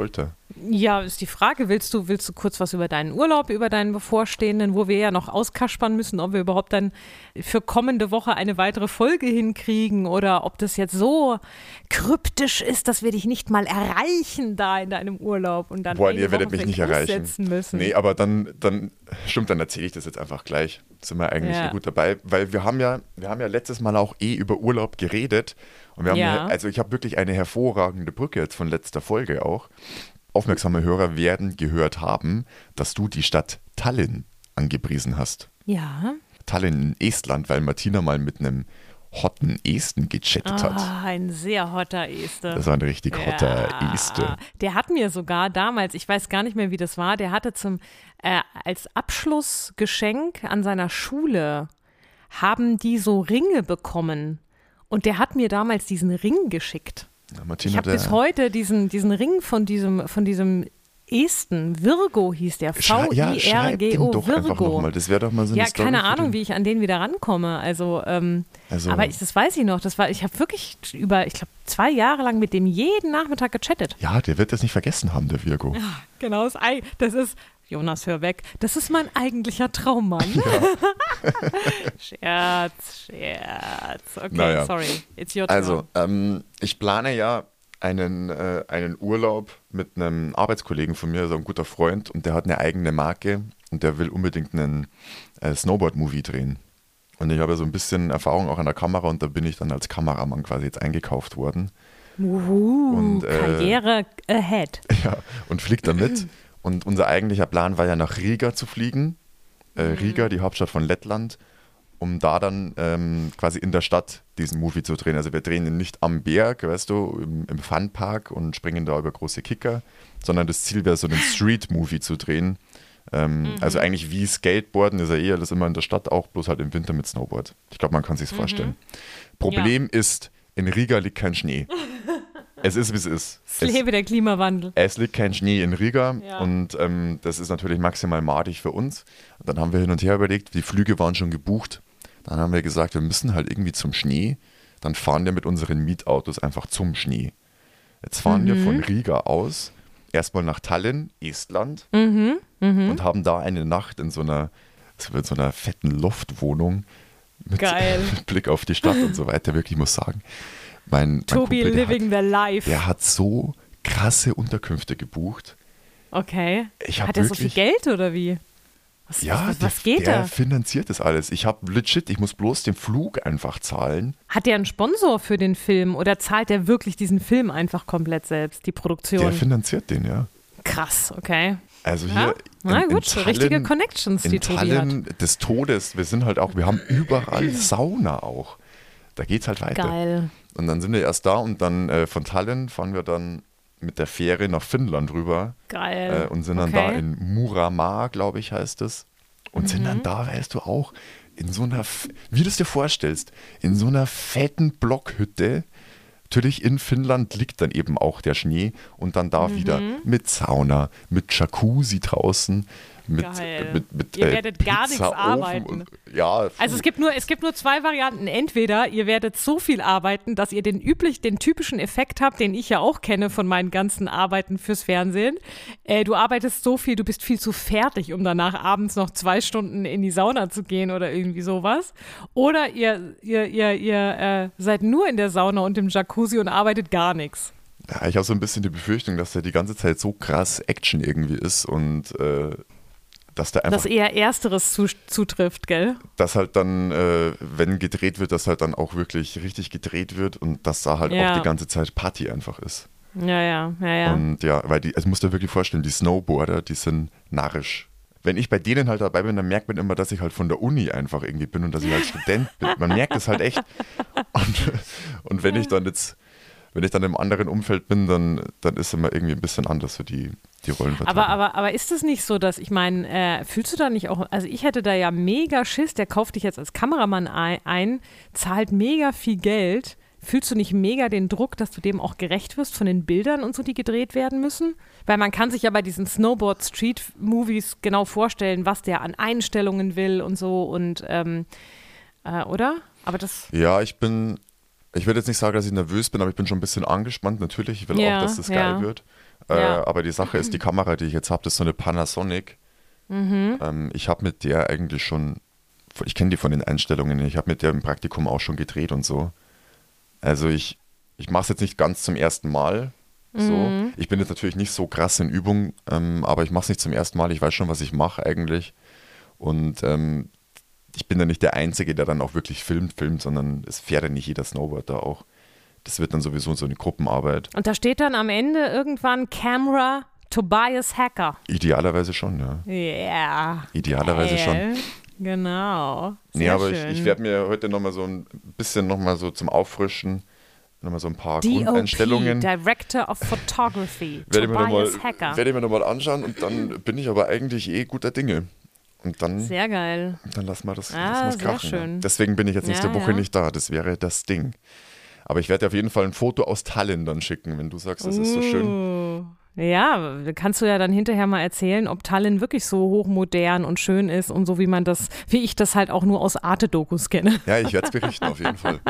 B: Ja, ist die Frage, willst du, willst du kurz was über deinen Urlaub, über deinen bevorstehenden, wo wir ja noch auskaspern müssen, ob wir überhaupt dann für kommende Woche eine weitere Folge hinkriegen oder ob das jetzt so kryptisch ist, dass wir dich nicht mal erreichen da in deinem Urlaub und dann
A: Boah,
B: eine
A: ihr werdet
B: Woche
A: mich nicht
B: vielleicht
A: erreichen.
B: aussetzen müssen.
A: Nee, aber dann, dann, stimmt, dann erzähle ich das jetzt einfach gleich. Sind wir eigentlich
B: Ja.
A: eh gut dabei, weil wir haben ja, wir haben ja letztes Mal auch eh über Urlaub geredet und wir haben
B: Ja.
A: ja, also ich habe wirklich eine hervorragende Brücke jetzt von letzter Folge auch. Aufmerksame Hörer werden gehört haben, dass du die Stadt Tallinn angepriesen hast.
B: Ja.
A: Tallinn in Estland, weil Martina mal mit einem hotten Esten gechattet hat.
B: Ah, ein sehr hotter Este.
A: Das war ein richtig hotter Este.
B: Der hat mir sogar damals, ich weiß gar nicht mehr, wie das war, der hatte zum äh, als Abschlussgeschenk an seiner Schule, haben die so Ringe bekommen. Und der hat mir damals diesen Ring geschickt.
A: Ja, Martina,
B: Ich habe
A: der-
B: bis heute diesen, diesen Ring von diesem, von diesem Esten, Virgo hieß der,
A: Schrei- ja, schreib dem
B: V I R G O,
A: doch einfach
B: Virgo.
A: nochmal. Das wäre doch mal so eine
B: Ja,
A: Story
B: keine
A: für
B: Ahnung,
A: den-
B: wie ich an den wieder rankomme. Also, ähm,
A: Also-
B: aber ich, das weiß ich noch. Das war, ich habe wirklich über, ich glaube, zwei Jahre lang mit dem jeden Nachmittag gechattet.
A: Ja, der wird das nicht vergessen haben, der Virgo.
B: Genau, das, Ei- das ist, Jonas, hör weg, das ist mein eigentlicher Traummann. Scherz, Scherz. Okay,
A: Naja.
B: sorry, it's your turn.
A: Also, ähm, ich plane ja einen, äh, einen Urlaub mit einem Arbeitskollegen von mir, also ein guter Freund, und der hat eine eigene Marke und der will unbedingt einen äh, Snowboard-Movie drehen. Und ich habe ja so ein bisschen Erfahrung auch an der Kamera und da bin ich dann als Kameramann quasi jetzt eingekauft worden.
B: Uhu,
A: und, äh,
B: Karriere ahead.
A: Ja, und fliegt da mit. Und unser eigentlicher Plan war ja nach Riga zu fliegen. Äh, Riga, die Hauptstadt von Lettland, um da dann ähm, quasi in der Stadt diesen Movie zu drehen. Also wir drehen ihn nicht am Berg, weißt du, im, im Funpark und springen da über große Kicker, sondern das Ziel wäre so einen Street-Movie zu drehen. Ähm,
B: Mhm.
A: Also eigentlich wie Skateboarden ist ja eh alles immer in der Stadt, auch bloß halt im Winter mit Snowboard. Ich glaube, man kann sich vorstellen. Problem ist, in Riga liegt kein Schnee. Es ist, wie es ist.
B: Es
A: Es,
B: lebe der Klimawandel.
A: es liegt kein Schnee in Riga
B: Ja.
A: und ähm, das ist natürlich maximal madig für uns. Und dann haben wir hin und her überlegt, die Flüge waren schon gebucht. Dann haben wir gesagt, wir müssen halt irgendwie zum Schnee. Dann fahren wir mit unseren Mietautos einfach zum Schnee. Jetzt fahren wir von Riga aus erstmal nach Tallinn, Estland und haben da eine Nacht in so einer, in so einer fetten Loftwohnung mit,
B: Geil.
A: mit Blick auf die Stadt und so weiter. Wirklich, ich muss sagen, mein, mein
B: Tobi
A: Kumpel, der hat,
B: living the life.
A: der hat so krasse Unterkünfte gebucht.
B: Okay.
A: Ich hab
B: Hat er so viel
A: wirklich-
B: Geld oder wie? Was,
A: Ja,
B: was, was
A: der,
B: geht
A: der
B: da?
A: finanziert das alles. Ich habe legit, ich muss bloß den Flug einfach zahlen.
B: Hat der einen Sponsor für den Film oder zahlt der wirklich diesen Film einfach komplett selbst, die
A: Der
B: Produktion?
A: finanziert den, ja.
B: Krass, okay.
A: Also
B: Ja,
A: hier
B: na
A: in,
B: gut,
A: in
B: so
A: Tallinn,
B: richtige Connections, die
A: in
B: Tobi
A: Tallinn des Todes. Wir sind halt auch, wir haben überall Sauna auch. Da geht's halt weiter.
B: Geil.
A: Und dann sind wir erst da und dann äh, von Tallinn fahren wir dann mit der Fähre nach Finnland rüber
B: Geil.
A: äh, und sind dann
B: okay.
A: da in Muramaa, glaube ich, heißt es. Und sind
B: Mhm.
A: dann da, weißt du, auch in so einer, f- wie du es dir vorstellst, in so einer fetten Blockhütte. Natürlich in Finnland liegt dann eben auch der Schnee und dann da wieder mit Sauna, mit Jacuzzi draußen, mit,
B: Geil.
A: mit, mit
B: Ihr
A: äh,
B: werdet gar nichts
A: Pizzaofen
B: arbeiten.
A: Und, ja,
B: Also es gibt nur, es gibt nur zwei Varianten. Entweder ihr werdet so viel arbeiten, dass ihr den üblich, den typischen Effekt habt, den ich ja auch kenne von meinen ganzen Arbeiten fürs Fernsehen. Äh, du arbeitest so viel, du bist viel zu fertig, um danach abends noch zwei Stunden in die Sauna zu gehen oder irgendwie sowas. Oder ihr, ihr, ihr, ihr äh, seid nur in der Sauna und im Jacuzzi und arbeitet gar nichts.
A: ja, ich habe so ein bisschen die Befürchtung, dass da die ganze Zeit so krass Action irgendwie ist und äh, dass da einfach
B: Dass eher Ersteres zu, zutrifft, gell?
A: dass halt dann, äh, wenn gedreht wird, dass halt dann auch wirklich richtig gedreht wird und dass da halt
B: Ja.
A: auch die ganze Zeit Party einfach ist.
B: Ja, ja, ja, ja.
A: Und ja, weil die, also musst du dir wirklich vorstellen, die Snowboarder, die sind narrisch. Wenn ich bei denen halt dabei bin, dann merkt man immer, dass ich halt von der Uni einfach irgendwie bin und dass ich halt Student bin. Man merkt es halt echt. Und, und wenn ich dann jetzt, wenn ich dann im anderen Umfeld bin, dann, dann ist immer irgendwie ein bisschen anders so die, die Rollenverteilung.
B: Aber, aber, aber ist es nicht so, dass, ich meine, äh, fühlst du da nicht auch, also ich hätte da ja mega Schiss, der kauft dich jetzt als Kameramann ein, ein, zahlt mega viel Geld. Fühlst du nicht mega den Druck, dass du dem auch gerecht wirst von den Bildern und so, die gedreht werden müssen? Weil man kann sich ja bei diesen Snowboard-Street-Movies genau vorstellen, was der an Einstellungen will und so und, ähm, äh, oder? Aber das,
A: Ja, ich bin, ich würde jetzt nicht sagen, dass ich nervös bin, aber ich bin schon ein bisschen angespannt, natürlich. Ich will
B: Ja,
A: auch, dass das geil
B: ja.
A: wird. Äh,
B: Ja.
A: aber die Sache ist, die Kamera, die ich jetzt habe, das ist so eine Panasonic.
B: Mhm.
A: Ähm, ich habe mit der eigentlich schon, ich kenne die von den Einstellungen, ich habe mit der im Praktikum auch schon gedreht und so. Also ich, ich mache es jetzt nicht ganz zum ersten Mal. So.
B: Mhm.
A: Ich bin jetzt natürlich nicht so krass in Übung, ähm, aber ich mache es nicht zum ersten Mal. Ich weiß schon, was ich mache eigentlich. Und ähm, ich bin da nicht der Einzige, der dann auch wirklich filmt, filmt, sondern es fährt ja nicht jeder Snowboarder auch. Das wird dann sowieso so eine Gruppenarbeit.
B: Und da steht dann am Ende irgendwann Camera Tobias Hacker.
A: Idealerweise schon, ja.
B: Ja. Yeah.
A: Idealerweise
B: Geil.
A: schon.
B: Genau. Sehr
A: Nee, aber ich,
B: schön.
A: ich werde mir heute nochmal so ein bisschen nochmal so zum Auffrischen nochmal so ein paar
B: D O P,
A: Grundeinstellungen.
B: Director of Photography,
A: Werde ich mir nochmal
B: Tobias Hacker.
A: werd ich mir noch mal anschauen und dann bin ich aber eigentlich eh guter Dinge. Und dann,
B: Sehr geil.
A: dann lassen wir das,
B: Ah,
A: lassen wir's
B: sehr
A: krachen.
B: schön.
A: Ja. Deswegen bin ich jetzt nächste
B: Ja,
A: Woche
B: ja.
A: nicht da. Das wäre das Ding. Aber ich werde dir auf jeden Fall ein Foto aus Tallinn dann schicken, wenn du sagst, das ist so schön.
B: Uh. Ja, kannst du ja dann hinterher mal erzählen, ob Tallinn wirklich so hochmodern und schön ist und so, wie man das, wie ich das halt auch nur aus Arte-Dokus kenne.
A: Ja, ich werde es berichten auf jeden Fall.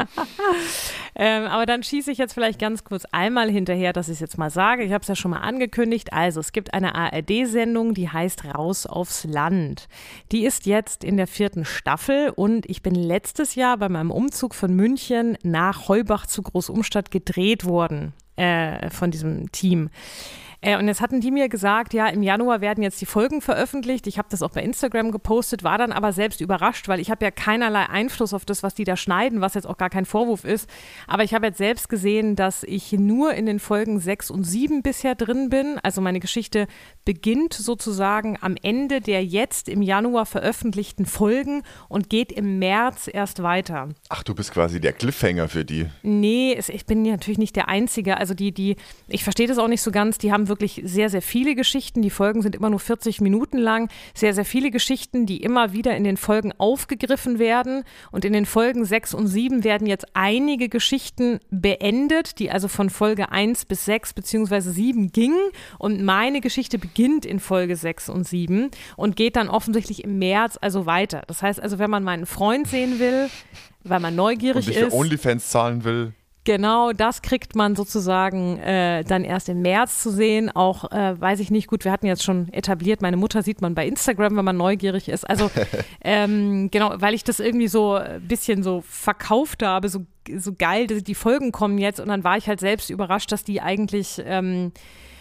B: Ähm, aber dann schieße ich jetzt vielleicht ganz kurz einmal hinterher, dass ich es jetzt mal sage. Ich habe es ja schon mal angekündigt. Also es gibt eine A R D-Sendung, die heißt Raus aufs Land. Die ist jetzt in der vierten Staffel und ich bin letztes Jahr bei meinem Umzug von München nach Heubach zu Großumstadt gedreht worden äh, von diesem Team. Äh, und jetzt hatten die mir gesagt, ja, im Januar werden jetzt die Folgen veröffentlicht. Ich habe das auch bei Instagram gepostet, war dann aber selbst überrascht, weil ich habe ja keinerlei Einfluss auf das, was die da schneiden, was jetzt auch gar kein Vorwurf ist. Aber ich habe jetzt selbst gesehen, dass ich nur in den Folgen sechs und sieben bisher drin bin. Also meine Geschichte beginnt sozusagen am Ende der jetzt im Januar veröffentlichten Folgen und geht im März erst weiter.
A: Ach, du bist quasi der Cliffhanger für die.
B: Nee, es, ich bin natürlich nicht der Einzige. Also die, die, ich verstehe das auch nicht so ganz, die haben wirklich sehr, sehr viele Geschichten. Die Folgen sind immer nur vierzig Minuten lang. Sehr, sehr viele Geschichten, die immer wieder in den Folgen aufgegriffen werden. Und in den Folgen sechs und sieben werden jetzt einige Geschichten beendet, die also von Folge eins bis sechs beziehungsweise sieben gingen. Und meine Geschichte beginnt in Folge sechs und sieben und geht dann offensichtlich im März also weiter. Das heißt also, wenn man meinen Freund sehen will, weil man neugierig
A: Und dich für
B: ist.
A: OnlyFans zahlen will.
B: Genau, das kriegt man sozusagen äh, dann erst im März zu sehen. Auch, äh, weiß ich nicht, gut, wir hatten jetzt schon etabliert, meine Mutter sieht man bei Instagram, wenn man neugierig ist. Also ähm, genau, weil ich das irgendwie so ein bisschen so verkauft habe, so, so geil, dass die Folgen kommen jetzt. Und dann war ich halt selbst überrascht, dass die eigentlich ähm,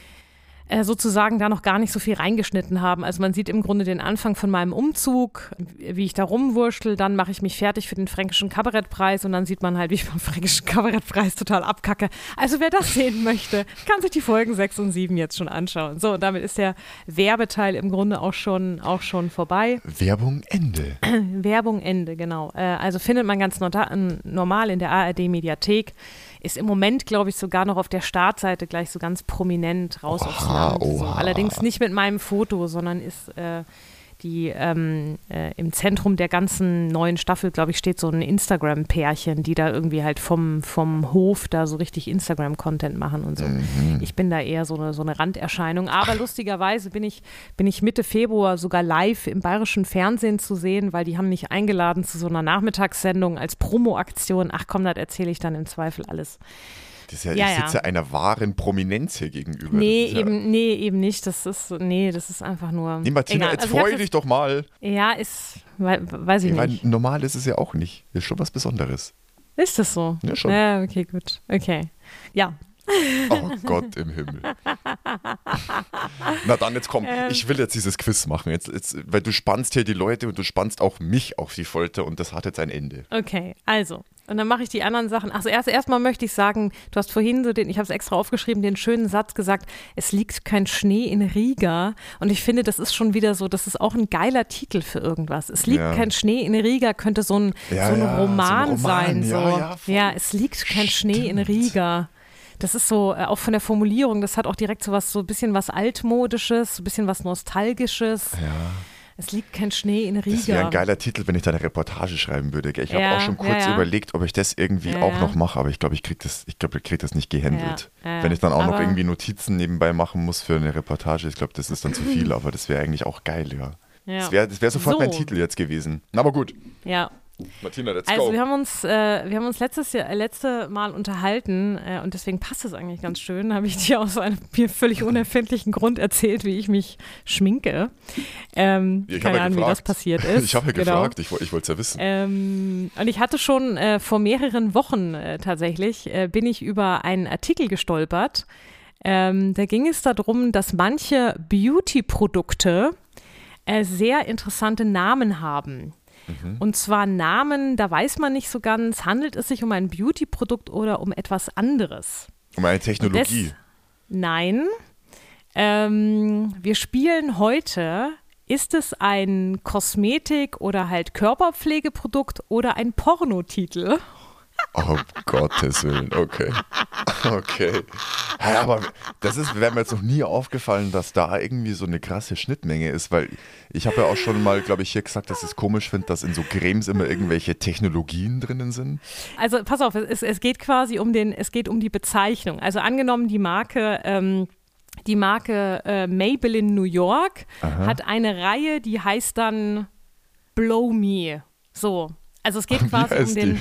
B: äh, sozusagen da noch gar nicht so viel reingeschnitten haben. Also man sieht im Grunde den Anfang von meinem Umzug, wie ich da rumwurschtel, dann mache ich mich fertig für den Fränkischen Kabarettpreis und dann sieht man halt, wie ich beim Fränkischen Kabarettpreis total abkacke. Also wer das sehen möchte, kann sich die Folgen sechs und sieben jetzt schon anschauen. So, damit ist der Werbeteil im Grunde auch schon, auch schon vorbei.
A: Werbung Ende.
B: Werbung Ende, genau. Äh, also findet man ganz nota- normal in der A R D-Mediathek. Ist im Moment, glaube ich, sogar noch auf der Startseite gleich so ganz prominent raus
A: Oha,
B: aufs Land. So.
A: oha.
B: Allerdings nicht mit meinem Foto, sondern ist äh, die ähm, äh, im Zentrum der ganzen neuen Staffel, glaube ich, steht so ein Instagram-Pärchen, die da irgendwie halt vom, vom Hof da so richtig Instagram-Content machen und so.
A: Mhm.
B: Ich bin da eher so eine, so eine Randerscheinung. Aber lustigerweise bin ich, bin ich Mitte Februar sogar live im bayerischen Fernsehen zu sehen, weil die haben mich eingeladen zu so einer Nachmittagssendung als Promo-Aktion. Ach komm, das erzähle ich dann im Zweifel alles.
A: Das ist ja,
B: Ja,
A: ich sitze
B: ja.
A: ja einer wahren Prominenz hier gegenüber.
B: Nee,
A: Das ist ja,
B: eben, nee, eben nicht. Das ist, nee, das ist einfach nur.
A: Nee, Martina,
B: egal.
A: jetzt
B: Also ich
A: freu
B: hab
A: dich doch mal.
B: das, ja, ist, we- weiß ich
A: Ja, weil
B: nicht.
A: normal ist es ja auch nicht. Ist schon was Besonderes.
B: Ist das so?
A: Ja, schon.
B: Ja, okay, gut. Okay. Ja.
A: Oh Gott im Himmel. Na dann, jetzt komm.
B: Ähm.
A: Ich will jetzt dieses Quiz machen. Jetzt, jetzt, weil du spannst hier die Leute und du spannst auch mich auf die Folter und das hat jetzt ein Ende.
B: Okay, also. Und dann mache ich die anderen Sachen. Also erst erstmal möchte ich sagen, du hast vorhin so den, ich habe es extra aufgeschrieben, den schönen Satz gesagt, es liegt kein Schnee in Riga. Und ich finde, das ist schon wieder so, das ist auch ein geiler Titel für irgendwas. Es liegt
A: Ja.
B: kein Schnee in Riga, könnte so ein,
A: Ja,
B: so ein,
A: ja,
B: Roman,
A: so ein Roman,
B: sein. So.
A: ja, ja, voll.
B: Ja, es liegt kein Schnee in
A: Stimmt.
B: Riga. Das ist so, äh, auch von der Formulierung, das hat auch direkt so was, so ein bisschen was Altmodisches, so ein bisschen was Nostalgisches.
A: Ja.
B: Es liegt kein Schnee in Riga.
A: Das wäre ein geiler Titel, wenn ich da eine Reportage schreiben würde. Gell? Ich habe
B: Ja,
A: auch schon kurz
B: ja, ja.
A: überlegt, ob ich das irgendwie
B: Ja,
A: auch
B: ja.
A: noch mache, aber ich glaube, ich kriege das, ich glaub, ich krieg das nicht gehandelt.
B: Ja, ja.
A: Wenn ich dann auch noch
B: Aber-
A: irgendwie Notizen nebenbei machen muss für eine Reportage, ich glaube, das ist dann zu viel, aber das wäre eigentlich auch geil, ja.
B: Ja.
A: Das wäre das wär sofort
B: So.
A: mein Titel jetzt gewesen. Na, aber gut.
B: Ja,
A: Martina, let's
B: Also
A: go.
B: wir haben uns, äh, wir haben uns letztes Jahr, äh, letzte Mal unterhalten äh, und deswegen passt es eigentlich ganz schön. Da habe ich dir aus einem mir völlig unerfindlichen Grund erzählt, wie ich mich schminke. Ähm,
A: Ich
B: keine
A: habe ja
B: Ahnung, wie das
A: gefragt.
B: passiert ist.
A: Ich habe ja
B: Genau.
A: gefragt, ich, woll- ich wollte es ja wissen.
B: Ähm, und ich hatte schon äh, vor mehreren Wochen äh, tatsächlich, äh, bin ich über einen Artikel gestolpert. Ähm, da ging es darum, dass manche Beauty-Produkte äh, sehr interessante Namen haben.
A: Mhm.
B: Und zwar Namen, da weiß man nicht so ganz, handelt es sich um ein Beauty-Produkt oder um etwas anderes?
A: Um eine Technologie.
B: Des, nein. Ähm, wir spielen heute, ist es ein Kosmetik- oder halt Körperpflegeprodukt oder ein Pornotitel?
A: Oh, Gottes Willen, okay. Okay. Ja, aber das ist, wäre mir jetzt noch nie aufgefallen, dass da irgendwie so eine krasse Schnittmenge ist, weil ich habe ja auch schon mal, glaube ich, hier gesagt, dass ich es komisch finde, dass in so Cremes immer irgendwelche Technologien drinnen sind.
B: Also pass auf, es, es geht quasi um den, es geht um die Bezeichnung. Also angenommen, die Marke, ähm, die Marke äh, Maybelline New York
A: Aha.
B: hat eine Reihe, die heißt dann Blow Me. So. Also es geht
A: Wie
B: quasi um
A: heißt
B: den.
A: die?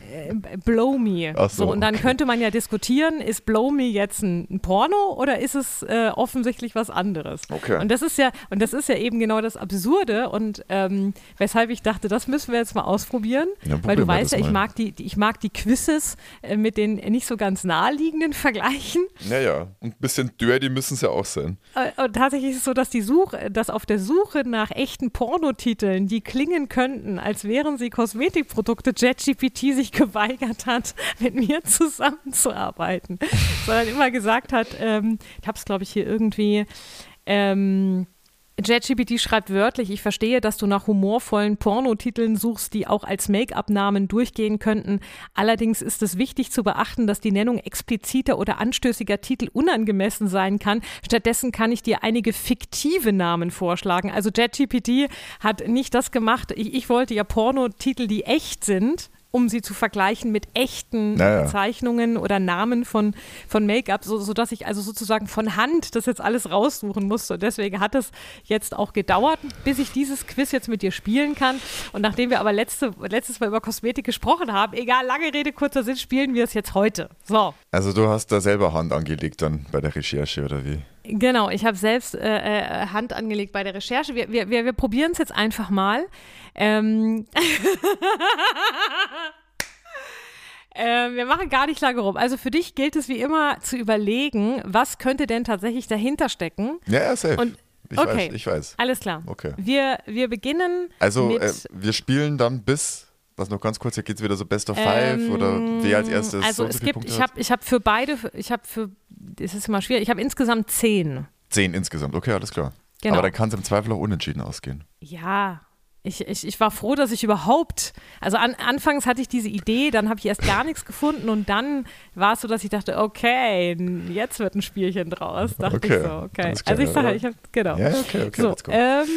B: Blow Me.
A: Ach so,
B: so, und dann
A: okay.
B: könnte man ja diskutieren, ist Blow Me jetzt ein, ein Porno oder ist es äh, offensichtlich was anderes?
A: Okay.
B: Und das ist ja, und das ist ja eben genau das Absurde und ähm, weshalb ich dachte, das müssen wir jetzt mal ausprobieren,
A: Ja,
B: weil
A: probieren
B: du
A: wir
B: weißt
A: das
B: ja, ich
A: mal.
B: mag die, die, ich mag die Quizzes äh, mit den nicht so ganz naheliegenden Vergleichen.
A: Naja, und ein bisschen dirty müssen es ja auch sein.
B: Äh, Und tatsächlich ist es so, dass die Suche, dass auf der Suche nach echten Pornotiteln, die klingen könnten, als wären sie Kosmetikprodukte, ChatGPT sich geweigert hat, mit mir zusammenzuarbeiten. Sondern immer gesagt hat, ähm, ich habe es glaube ich hier irgendwie, ähm, ChatGPT schreibt wörtlich, ich verstehe, dass du nach humorvollen Pornotiteln suchst, die auch als Make-up-Namen durchgehen könnten. Allerdings ist es wichtig zu beachten, dass die Nennung expliziter oder anstößiger Titel unangemessen sein kann. Stattdessen kann ich dir einige fiktive Namen vorschlagen. Also ChatGPT hat nicht das gemacht. Ich, ich wollte ja Pornotitel, die echt sind, um sie zu vergleichen mit echten
A: Naja.
B: Bezeichnungen oder Namen von, von Make-up, so, sodass ich also sozusagen von Hand das jetzt alles raussuchen musste. Und deswegen hat es jetzt auch gedauert, bis ich dieses Quiz jetzt mit dir spielen kann. Und nachdem wir aber letzte, letztes Mal über Kosmetik gesprochen haben, egal, lange Rede, kurzer Sinn, spielen wir es jetzt heute. So.
A: Also du hast da selber Hand angelegt dann bei der Recherche, oder wie?
B: Genau, ich habe selbst äh, äh, Hand angelegt bei der Recherche. Wir, wir, wir, wir probieren es jetzt einfach mal. Ähm äh, wir machen gar nicht lange rum. Also für dich gilt es wie immer zu überlegen, was könnte denn tatsächlich dahinter stecken.
A: Ja, ja, safe.
B: Und-
A: ich
B: okay.
A: weiß, ich weiß.
B: Alles klar.
A: Okay.
B: Wir, wir beginnen
A: Also
B: mit...
A: äh, wir spielen dann bis, was noch ganz kurz, hier geht es wieder so Best of Five
B: Ähm,
A: oder wer als erstes
B: Also
A: so und
B: es
A: so viele
B: gibt,
A: Punkte
B: ich
A: hat?
B: habe ich hab für beide, ich habe für, es ist immer schwierig, ich habe insgesamt zehn.
A: Zehn insgesamt, okay, alles klar.
B: Genau.
A: Aber dann kann es im Zweifel auch unentschieden ausgehen.
B: Ja, ich, ich, ich war froh, dass ich überhaupt, also an, anfangs hatte ich diese Idee, dann habe ich erst gar nichts gefunden und dann war es so, dass ich dachte, okay, jetzt wird ein Spielchen draus. Dachte
A: Okay,
B: ich so, okay.
A: alles klar,
B: Also ich sage,
A: ja.
B: ich habe, genau.
A: Ja, okay, okay,
B: so,
A: let's go.
B: ähm,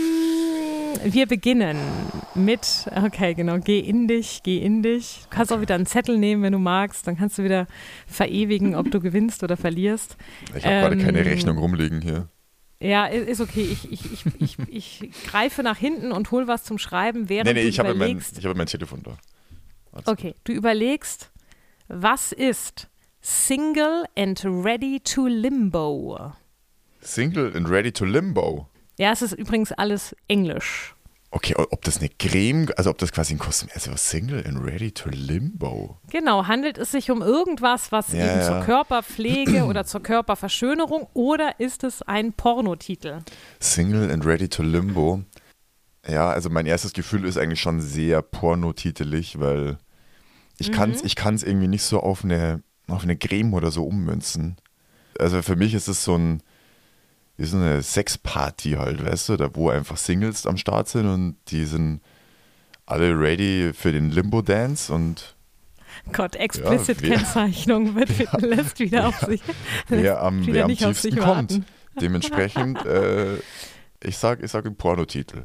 B: wir beginnen mit, okay, genau, geh in dich, geh in dich. Du kannst auch wieder einen Zettel nehmen, wenn du magst, dann kannst du wieder verewigen, ob du gewinnst oder verlierst.
A: Ich habe gerade keine
B: ähm,
A: Rechnung rumliegen hier.
B: Ja, i- ist okay. Ich, ich, ich, ich, ich greife nach hinten und hol was zum Schreiben, während
A: Nee, nee,
B: du
A: ich habe mein,
B: überlegst.
A: ich habe mein Telefon da. Alles
B: Okay, du überlegst, was ist Single and Ready to Limbo?
A: gut. Single and ready to limbo.
B: Ja, es ist übrigens alles Englisch.
A: Okay, ob das eine Creme, also ob das quasi ein Kosmetik, also Single and ready to limbo.
B: Genau, handelt es sich um irgendwas, was
A: Ja,
B: eben
A: ja.
B: zur Körperpflege oder zur Körperverschönerung oder ist es ein Pornotitel?
A: Single and ready to limbo. Ja, also mein erstes Gefühl ist eigentlich schon sehr pornotitelig, weil ich
B: Mhm.
A: kann es ich kann's irgendwie nicht so auf eine, auf eine Creme oder so ummünzen. Also für mich ist es so ein, wie so eine Sexparty halt, weißt du, da wo einfach Singles am Start sind und die sind alle ready für den Limbo-Dance und
B: Gott, Explicit-Kennzeichnung wird, lässt wieder auf sich,
A: wer am,
B: wieder
A: wer am
B: nicht auf sich
A: tiefsten kommt.
B: warten.
A: Dementsprechend, äh, ich sag, ich sag einen Pornotitel.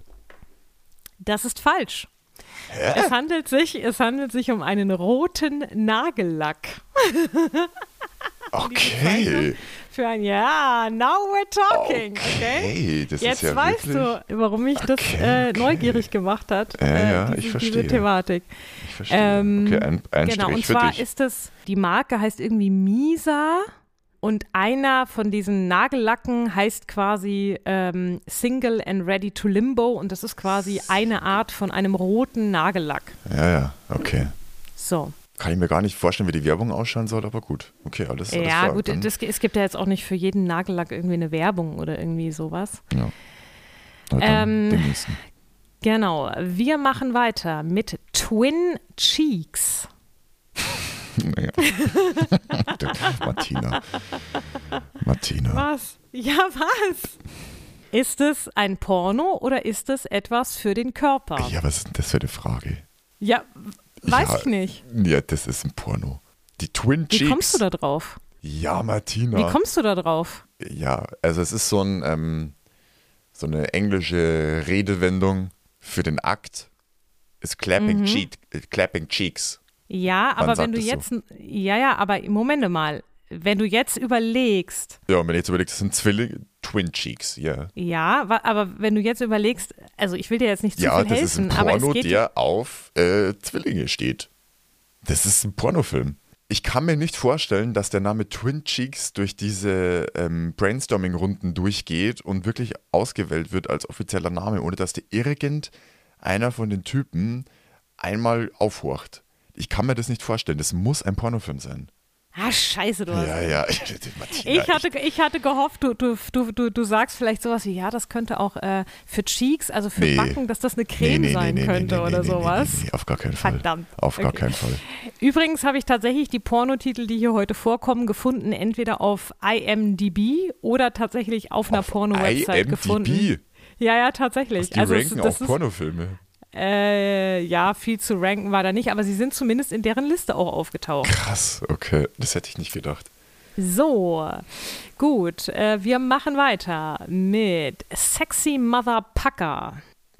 B: Das ist falsch. Es handelt sich, es handelt sich um einen roten Nagellack.
A: Okay.
B: Für ein Ja, now we're talking. Okay.
A: Okay, das
B: Jetzt
A: ist ja
B: weißt
A: wirklich...
B: du, warum mich das
A: Okay,
B: äh,
A: okay.
B: neugierig gemacht hat.
A: Ja,
B: äh,
A: ja,
B: diese,
A: ich verstehe.
B: Diese Thematik.
A: Ich verstehe.
B: Ähm,
A: okay, ein, ein
B: genau,
A: Strich
B: und
A: für
B: zwar
A: dich.
B: ist es, die Marke heißt irgendwie Misa und einer von diesen Nagellacken heißt quasi ähm, Single and Ready to Limbo und das ist quasi eine Art von einem roten Nagellack.
A: Ja, ja, okay.
B: So.
A: Kann ich mir gar nicht vorstellen, wie die Werbung ausschauen soll, aber gut. Okay, alles, alles
B: Ja,
A: klar.
B: gut,
A: Dann,
B: das, es gibt ja jetzt auch nicht für jeden Nagellack irgendwie eine Werbung oder irgendwie sowas.
A: ja. Na, dann
B: Ähm,
A: den nächsten.
B: Genau, wir machen weiter mit Twin Cheeks.
A: Naja. Martina. Martina.
B: Was? Ja, was? Ist es ein Porno oder ist es etwas für den Körper?
A: Ja, was ist denn das für eine Frage?
B: Ja, weiß
A: Ja,
B: ich nicht.
A: Ja, das ist ein Porno. Die Twin
B: Wie
A: Cheeks.
B: kommst du da drauf?
A: Ja, Martina.
B: Wie kommst du da drauf?
A: Ja, also es ist so, ein, ähm, so eine englische Redewendung für den Akt. Ist clapping,
B: Mhm.
A: cheek, äh, clapping cheeks.
B: Ja,
A: Man
B: aber
A: sagt
B: wenn du
A: es so.
B: jetzt, ja, ja, aber Moment mal, wenn du jetzt überlegst,
A: Ja, und wenn ich jetzt überlege, das sind Zwillinge, Twin Cheeks, ja.
B: ja, wa- aber wenn du jetzt überlegst, also ich will dir jetzt nicht zu
A: Ja,
B: viel
A: das ist
B: helfen,
A: ein
B: aber
A: Porno,
B: es geht
A: der auf äh, Zwillinge steht. Das ist ein Pornofilm. Ich kann mir nicht vorstellen, dass der Name Twin Cheeks durch diese ähm, Brainstorming-Runden durchgeht und wirklich ausgewählt wird als offizieller Name, ohne dass dir irgendeiner von den Typen einmal aufhorcht. Ich kann mir das nicht vorstellen. Das muss ein Pornofilm sein.
B: Ah, scheiße, du hast.
A: Ja, ja. Martina,
B: Ich hatte, ich hatte gehofft, du, du, du, du, du sagst vielleicht sowas wie, ja, das könnte auch äh, für Cheeks, also für
A: Nee.
B: Backen, dass das eine
A: Nee,
B: Creme
A: nee, nee,
B: sein
A: nee,
B: könnte
A: nee, nee,
B: oder
A: nee,
B: sowas.
A: Nee, nee, nee, auf gar keinen Fall.
B: Verdammt.
A: Auf gar
B: Okay.
A: keinen Fall.
B: Übrigens habe ich tatsächlich die Pornotitel, die hier heute vorkommen, gefunden, entweder auf I M D B oder tatsächlich auf einer
A: Auf
B: Porno-Website gefunden.
A: I M D B?
B: Ja, ja, tatsächlich.
A: Die
B: also
A: ranken
B: es, das
A: auch
B: ist,
A: Pornofilme.
B: äh, ja, viel zu ranken war da nicht, aber sie sind zumindest in deren Liste auch aufgetaucht.
A: Krass, okay. Das hätte ich nicht gedacht.
B: So, gut, äh, wir machen weiter mit Sexy Mother Pucker.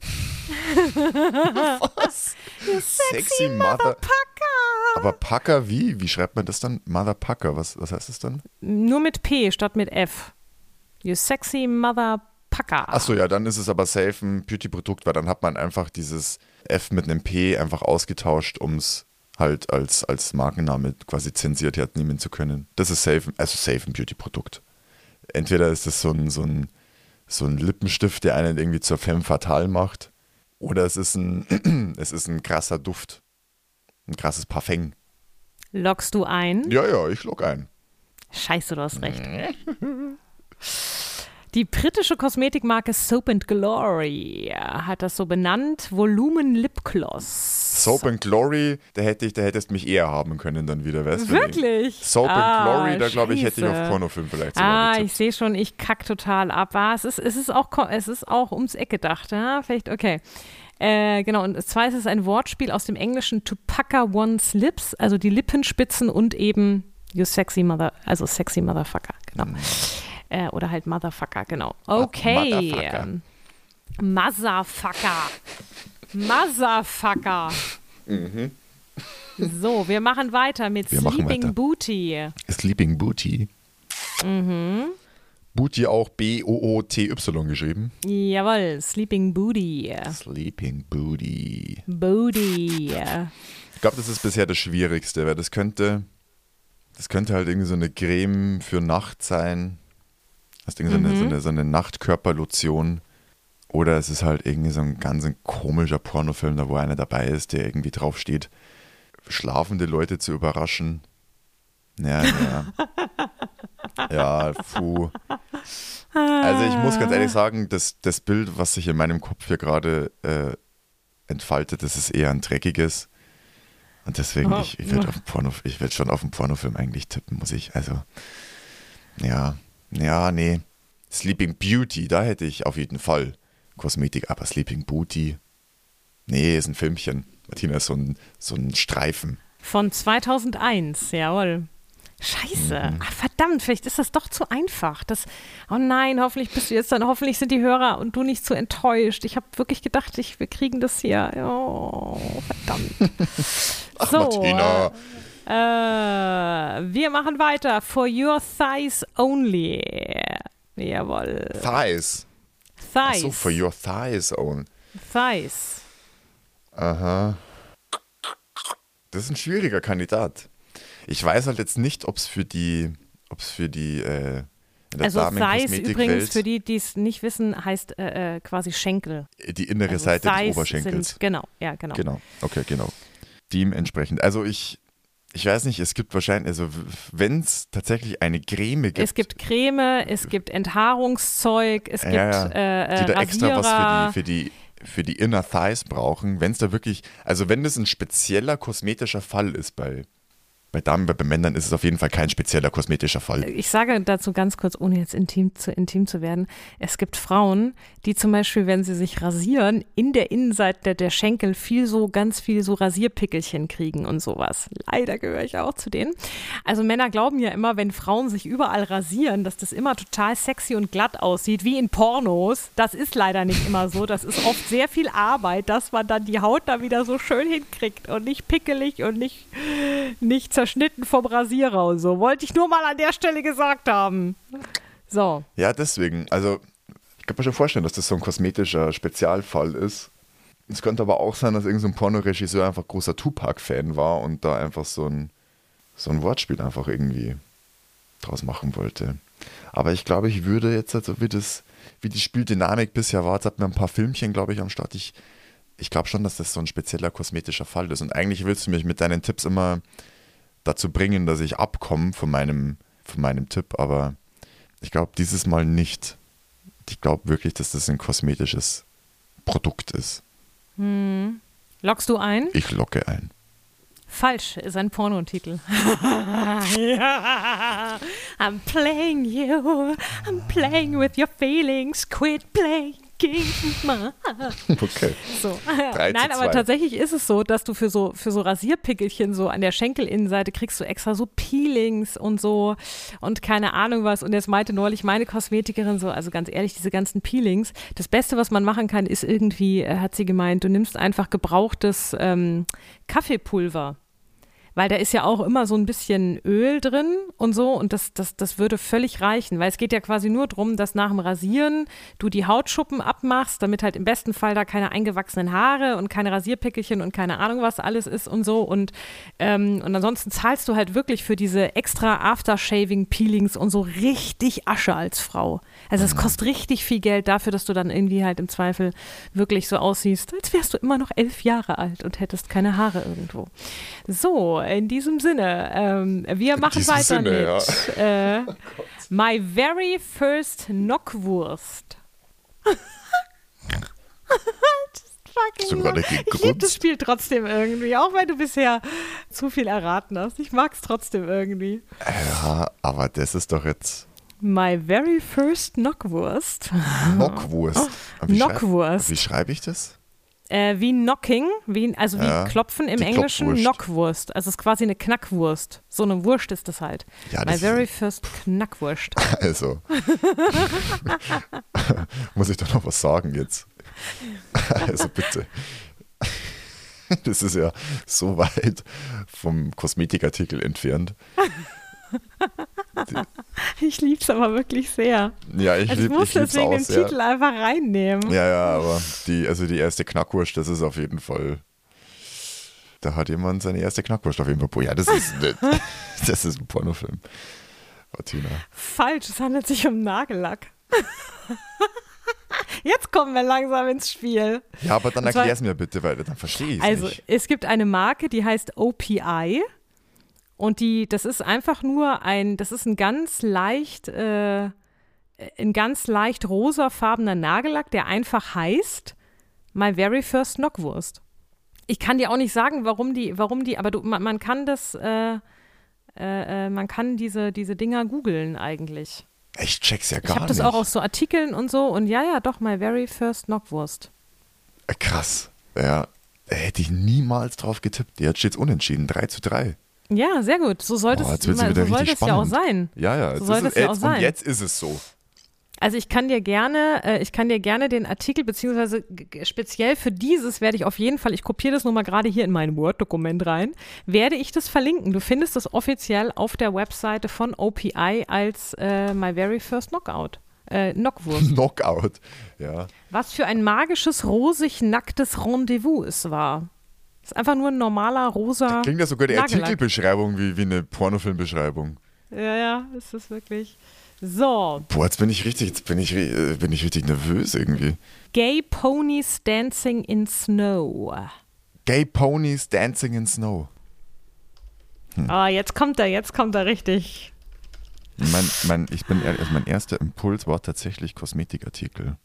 A: Was?
B: You
A: Sexy Mother.
B: Pucker.
A: Aber Pucker wie? Wie schreibt man das dann? Mother Pucker, was, was heißt das dann?
B: Nur mit P statt mit F. You Sexy Mother Pucker.
A: Achso, ja, dann ist es aber safe ein Beauty-Produkt, weil dann hat man einfach dieses F mit einem P einfach ausgetauscht, um es halt als, als Markenname quasi zensiert nehmen zu können. Das ist safe, also safe ein Beauty-Produkt. Entweder ist es so ein, so, ein, so ein Lippenstift, der einen irgendwie zur Femme fatale macht, oder es ist ein, es ist ein krasser Duft. Ein krasses Parfum.
B: Loggst du ein?
A: Ja, ja, ich log ein.
B: Scheiße, du hast recht. Die britische Kosmetikmarke Soap and Glory hat das so benannt, Volumen Lipgloss.
A: Soap and Glory, da hätte ich, da hättest du mich eher haben können dann wieder, weißt du?
B: Wirklich?
A: Soap
B: Ah,
A: and Glory, da glaube ich, hätte ich
B: scheiße.
A: auf Pornofilm vielleicht sogar
B: Ah,
A: getippt.
B: ich sehe schon, ich kack total ab. Ah, es, ist, es, ist auch, ko- es ist auch ums Eck gedacht. Ja? Vielleicht, okay. Äh, genau, und zwar ist es ein Wortspiel aus dem Englischen to pucker one's lips, also die Lippenspitzen und eben you sexy mother, also sexy motherfucker, genau.
A: Mhm.
B: Äh, oder halt Motherfucker, genau. Okay.
A: Motherfucker.
B: Motherfucker. Motherfucker.
A: Mhm.
B: So, wir machen weiter mit
A: Wir machen
B: Sleeping
A: weiter.
B: Booty.
A: Sleeping Booty.
B: Mhm.
A: Booty auch B O O T Y geschrieben.
B: Jawohl, Sleeping Booty.
A: Sleeping Booty.
B: Booty.
A: Ich glaube, das ist bisher das Schwierigste, weil das könnte, das könnte halt irgendwie so eine Creme für Nacht sein. Das ist irgendwie so, eine, so, eine, so eine Nachtkörperlotion. Oder es ist halt irgendwie so ein ganz ein komischer Pornofilm, da wo einer dabei ist, der irgendwie draufsteht, schlafende Leute zu überraschen. Ja, ja. Ja, puh. Also ich muss ganz ehrlich sagen, das, das Bild, was sich in meinem Kopf hier gerade äh, entfaltet, das ist eher ein dreckiges. Und deswegen,
B: Oh.
A: ich, ich werde auf den Porno, ich werd schon auf den Pornofilm eigentlich tippen, muss ich. Also, ja, ja, nee. Sleeping Beauty, da hätte ich auf jeden Fall Kosmetik, aber Sleeping Booty, nee, ist ein Filmchen. Martina ist so ein, so ein Streifen.
B: Von zweitausendeins, jawohl. Scheiße.
A: Mhm.
B: Ach, verdammt, vielleicht ist das doch zu einfach. Das, oh nein, hoffentlich bist du jetzt dann, hoffentlich sind die Hörer und du nicht zu enttäuscht. Ich habe wirklich gedacht, ich, wir kriegen das hier. Oh, verdammt.
A: Ach,
B: So,
A: Martina.
B: Äh, wir machen weiter. For your thighs only. Jawohl.
A: Thighs.
B: Thighs.
A: Ach so, for your thighs only.
B: Thighs.
A: Aha. Das ist ein schwieriger Kandidat. Ich weiß halt jetzt nicht, ob es für die, ob es für die, äh, in der
B: Also Thighs übrigens,
A: Welt,
B: für die, die es nicht wissen, heißt äh, quasi Schenkel.
A: die innere
B: Also
A: Seite des
B: Thighs
A: Oberschenkels.
B: Sind, genau, ja, genau.
A: Genau, okay, genau. Dementsprechend. Also ich, ich weiß nicht, es gibt wahrscheinlich, also wenn es tatsächlich eine Creme gibt.
B: Es gibt Creme, es gibt Enthaarungszeug, es
A: ja,
B: gibt
A: ja,
B: äh,
A: die da
B: Rasierer.
A: extra was für die, für die, für die Inner Thighs brauchen. Wenn es da wirklich, also wenn das ein spezieller kosmetischer Fall ist bei Bei Damen, bei Männern ist es auf jeden Fall kein spezieller kosmetischer Fall.
B: Ich sage dazu ganz kurz, ohne jetzt intim zu, intim zu werden, es gibt Frauen, die zum Beispiel, wenn sie sich rasieren, in der Innenseite der, der Schenkel viel so, ganz viel so Rasierpickelchen kriegen und sowas. Leider gehöre ich auch zu denen. Also Männer glauben ja immer, wenn Frauen sich überall rasieren, dass das immer total sexy und glatt aussieht, wie in Pornos. Das ist leider nicht immer so. Das ist oft sehr viel Arbeit, dass man dann die Haut da wieder so schön hinkriegt und nicht pickelig und nicht, nicht zerstört. Schnitten vom Rasierer und so. Wollte ich nur mal an der Stelle gesagt haben. So.
A: Ja, deswegen. Also, ich kann mir schon vorstellen, dass das so ein kosmetischer Spezialfall ist. Es könnte aber auch sein, dass irgendein so Pornoregisseur einfach großer Tupac-Fan war und da einfach so ein, so ein Wortspiel einfach irgendwie draus machen wollte. Aber ich glaube, ich würde jetzt, also wie, das, wie die Spieldynamik bisher war, jetzt hat mir ein paar Filmchen, glaube ich, am Start. Ich, ich glaube schon, dass das so ein spezieller kosmetischer Fall ist. Und eigentlich willst du mich mit deinen Tipps immer dazu bringen, dass ich abkomme von meinem, von meinem Tipp, aber ich glaube dieses Mal nicht. Ich glaube wirklich, dass das ein kosmetisches Produkt ist.
B: Hm. Lockst du ein?
A: Ich locke ein.
B: Falsch, ist ein Pornotitel. Ja. I'm playing you, I'm playing with your feelings, quit playing.
A: Okay.
B: So.
A: drei
B: Nein,
A: zu
B: aber
A: zwei.
B: tatsächlich ist es so, dass du für so, für so Rasierpickelchen so an der Schenkelinnenseite kriegst du extra so Peelings und so und keine Ahnung was. Und jetzt meinte neulich meine Kosmetikerin so, also ganz ehrlich, diese ganzen Peelings, das Beste, was man machen kann, ist irgendwie, äh, hat sie gemeint, du nimmst einfach gebrauchtes ähm, Kaffeepulver. Weil da ist ja auch immer so ein bisschen Öl drin und so und das, das, das würde völlig reichen, weil es geht ja quasi nur darum, dass nach dem Rasieren du die Hautschuppen abmachst, damit halt im besten Fall da keine eingewachsenen Haare und keine Rasierpickelchen und keine Ahnung was alles ist und so und, ähm, und ansonsten zahlst du halt wirklich für diese extra Aftershaving-Peelings und so richtig Asche als Frau. Also es kostet richtig viel Geld dafür, dass du dann irgendwie halt im Zweifel wirklich so aussiehst, als wärst du immer noch elf Jahre alt und hättest keine Haare irgendwo. So, in diesem Sinne, ähm, wir machen
A: diesem
B: weiter
A: Sinne,
B: mit ja. äh, My Very First Knockwurst.
A: Hast du gerade gegrunzt?
B: Ich liebe das Spiel trotzdem irgendwie, auch wenn du bisher zu viel erraten hast. Ich mag es trotzdem irgendwie.
A: Ja, aber das ist doch jetzt
B: My Very First Knockwurst.
A: Knockwurst.
B: Oh,
A: Wie
B: Knockwurst.
A: Schreib, wie schreibe ich das?
B: Äh, wie Knocking, wie, also wie
A: Ja,
B: Klopfen im
A: die
B: Englischen,
A: Klopfwurst.
B: Knockwurst. Also es ist quasi eine Knackwurst. So eine Wurst ist das halt.
A: Ja,
B: My
A: das
B: Very
A: ist,
B: First Knackwurst.
A: also. Muss ich doch noch was sagen jetzt? Also bitte. Das ist ja so weit vom Kosmetikartikel entfernt.
B: Ich liebe es aber wirklich sehr.
A: Ja, ich,
B: Also ich
A: lieb,
B: muss
A: ich lieb's
B: deswegen
A: auch
B: den
A: sehr.
B: Titel einfach reinnehmen.
A: Ja, ja, aber die, also die erste Knackwurst, das ist auf jeden Fall. Da hat jemand seine erste Knackwurst auf jeden Fall. Ja, das ist, das ist ein Pornofilm. Martina.
B: Falsch, es handelt sich um Nagellack. Jetzt kommen wir langsam ins Spiel.
A: Ja, aber dann
B: Und zwar-
A: erklär's mir bitte, weil dann verstehe ich es
B: Also
A: nicht.
B: es gibt eine Marke, die heißt O P I und die, das ist einfach nur ein, das ist ein ganz leicht, äh, ein ganz leicht rosafarbener Nagellack, der einfach heißt My Very First Knockwurst. Ich kann dir auch nicht sagen, warum die, warum die, aber du, man, man kann das, äh, äh, man kann diese, diese Dinger googeln eigentlich.
A: Ich check's ja
B: Ich
A: gar
B: habe das
A: nicht.
B: auch aus so Artikeln und so und ja, ja, doch, My Very First Knockwurst.
A: Äh, Krass. Ja, da hätte ich niemals drauf getippt. Jetzt steht's unentschieden, drei zu drei.
B: Ja, sehr gut. So sollte
A: Boah,
B: es
A: jetzt wird's
B: so
A: wieder
B: soll
A: richtig
B: das ja auch
A: spannend.
B: sein.
A: Ja, ja.
B: So
A: jetzt
B: soll
A: ist
B: das
A: es,
B: ja auch
A: jetzt,
B: sein.
A: Und jetzt ist es so.
B: Also ich kann dir gerne, äh, ich kann dir gerne den Artikel, beziehungsweise g- speziell für dieses werde ich auf jeden Fall, ich kopiere das nur mal gerade hier in mein Word-Dokument rein, werde ich das verlinken. Du findest das offiziell auf der Webseite von O P I als äh, My Very First Knockout. Äh, Knockwurst.
A: Knockout, ja.
B: Was für ein magisches, rosig nacktes Rendezvous es war. Ist einfach nur ein normaler rosa
A: Klingt ja sogar die
B: Nagellack.
A: Artikelbeschreibung wie, wie eine Pornofilmbeschreibung.
B: Ja, ja, ist das wirklich. So,
A: Boah, jetzt bin ich richtig, jetzt bin ich, äh, bin ich richtig nervös irgendwie.
B: Gay Ponies Dancing in Snow.
A: Gay Ponies Dancing in Snow.
B: Ah, jetzt kommt er, jetzt kommt er richtig.
A: Mein, mein, ich bin ehrlich, also mein erster Impuls war tatsächlich Kosmetikartikel.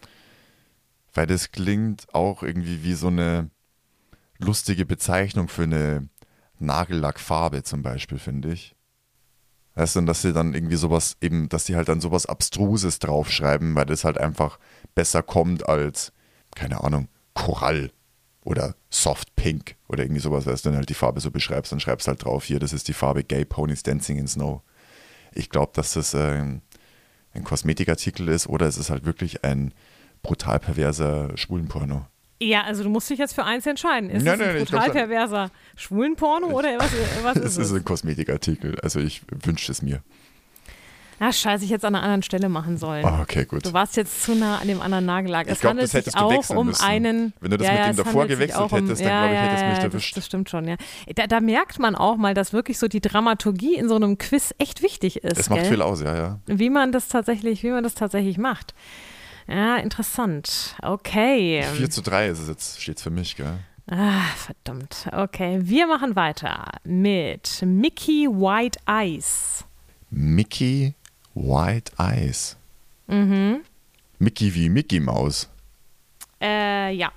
A: Weil das klingt auch irgendwie wie so eine lustige Bezeichnung für eine Nagellackfarbe zum Beispiel, finde ich. Weißt du, und dass sie dann irgendwie sowas eben, dass die halt dann sowas Abstruses draufschreiben, weil das halt einfach besser kommt als, keine Ahnung, Korall oder Soft Pink oder irgendwie sowas, weißt du, wenn du halt die Farbe so beschreibst, dann schreibst halt drauf, hier, das ist die Farbe Gay Ponies Dancing in Snow. Ich glaube, dass das äh, ein Kosmetikartikel ist oder es ist halt wirklich ein brutal perverser Schwulenporno.
B: Ja, also du musst dich jetzt für eins entscheiden. Ist
A: Nein,
B: es ein
A: nein, ich
B: total
A: glaub schon.
B: perverser Schwulenporno oder was, was
A: Es
B: ist
A: ist
B: es?
A: ein Kosmetikartikel, also ich wünsche es mir.
B: Ah, scheiße, ich hätte es an einer anderen Stelle machen sollen.
A: Ah, okay, gut.
B: Du warst jetzt zu nah an dem anderen Nagellack.
A: Ich
B: Es
A: glaub,
B: handelt
A: das
B: sich
A: hättest du
B: auch
A: wechseln
B: um
A: müssen.
B: einen.
A: Wenn du das
B: ja,
A: mit
B: ja,
A: dem
B: es
A: davor
B: handelt sich
A: gewechselt
B: auch um,
A: hättest, dann
B: ja,
A: glaube ich,
B: ja,
A: hättest du mich
B: ja,
A: erwischt.
B: Das, das stimmt schon, ja. Da, da merkt man auch mal, dass wirklich so die Dramaturgie in so einem Quiz echt wichtig ist.
A: Es macht
B: gell?
A: viel aus, ja, ja.
B: Wie man das tatsächlich, wie man das tatsächlich macht. Ja, interessant. Okay.
A: vier zu drei ist es jetzt, steht's für mich, gell?
B: Ah, verdammt. Okay, wir machen weiter mit Mickey White Eyes.
A: Mickey White Eyes.
B: Mhm.
A: Mickey wie Mickey Maus.
B: Äh, ja.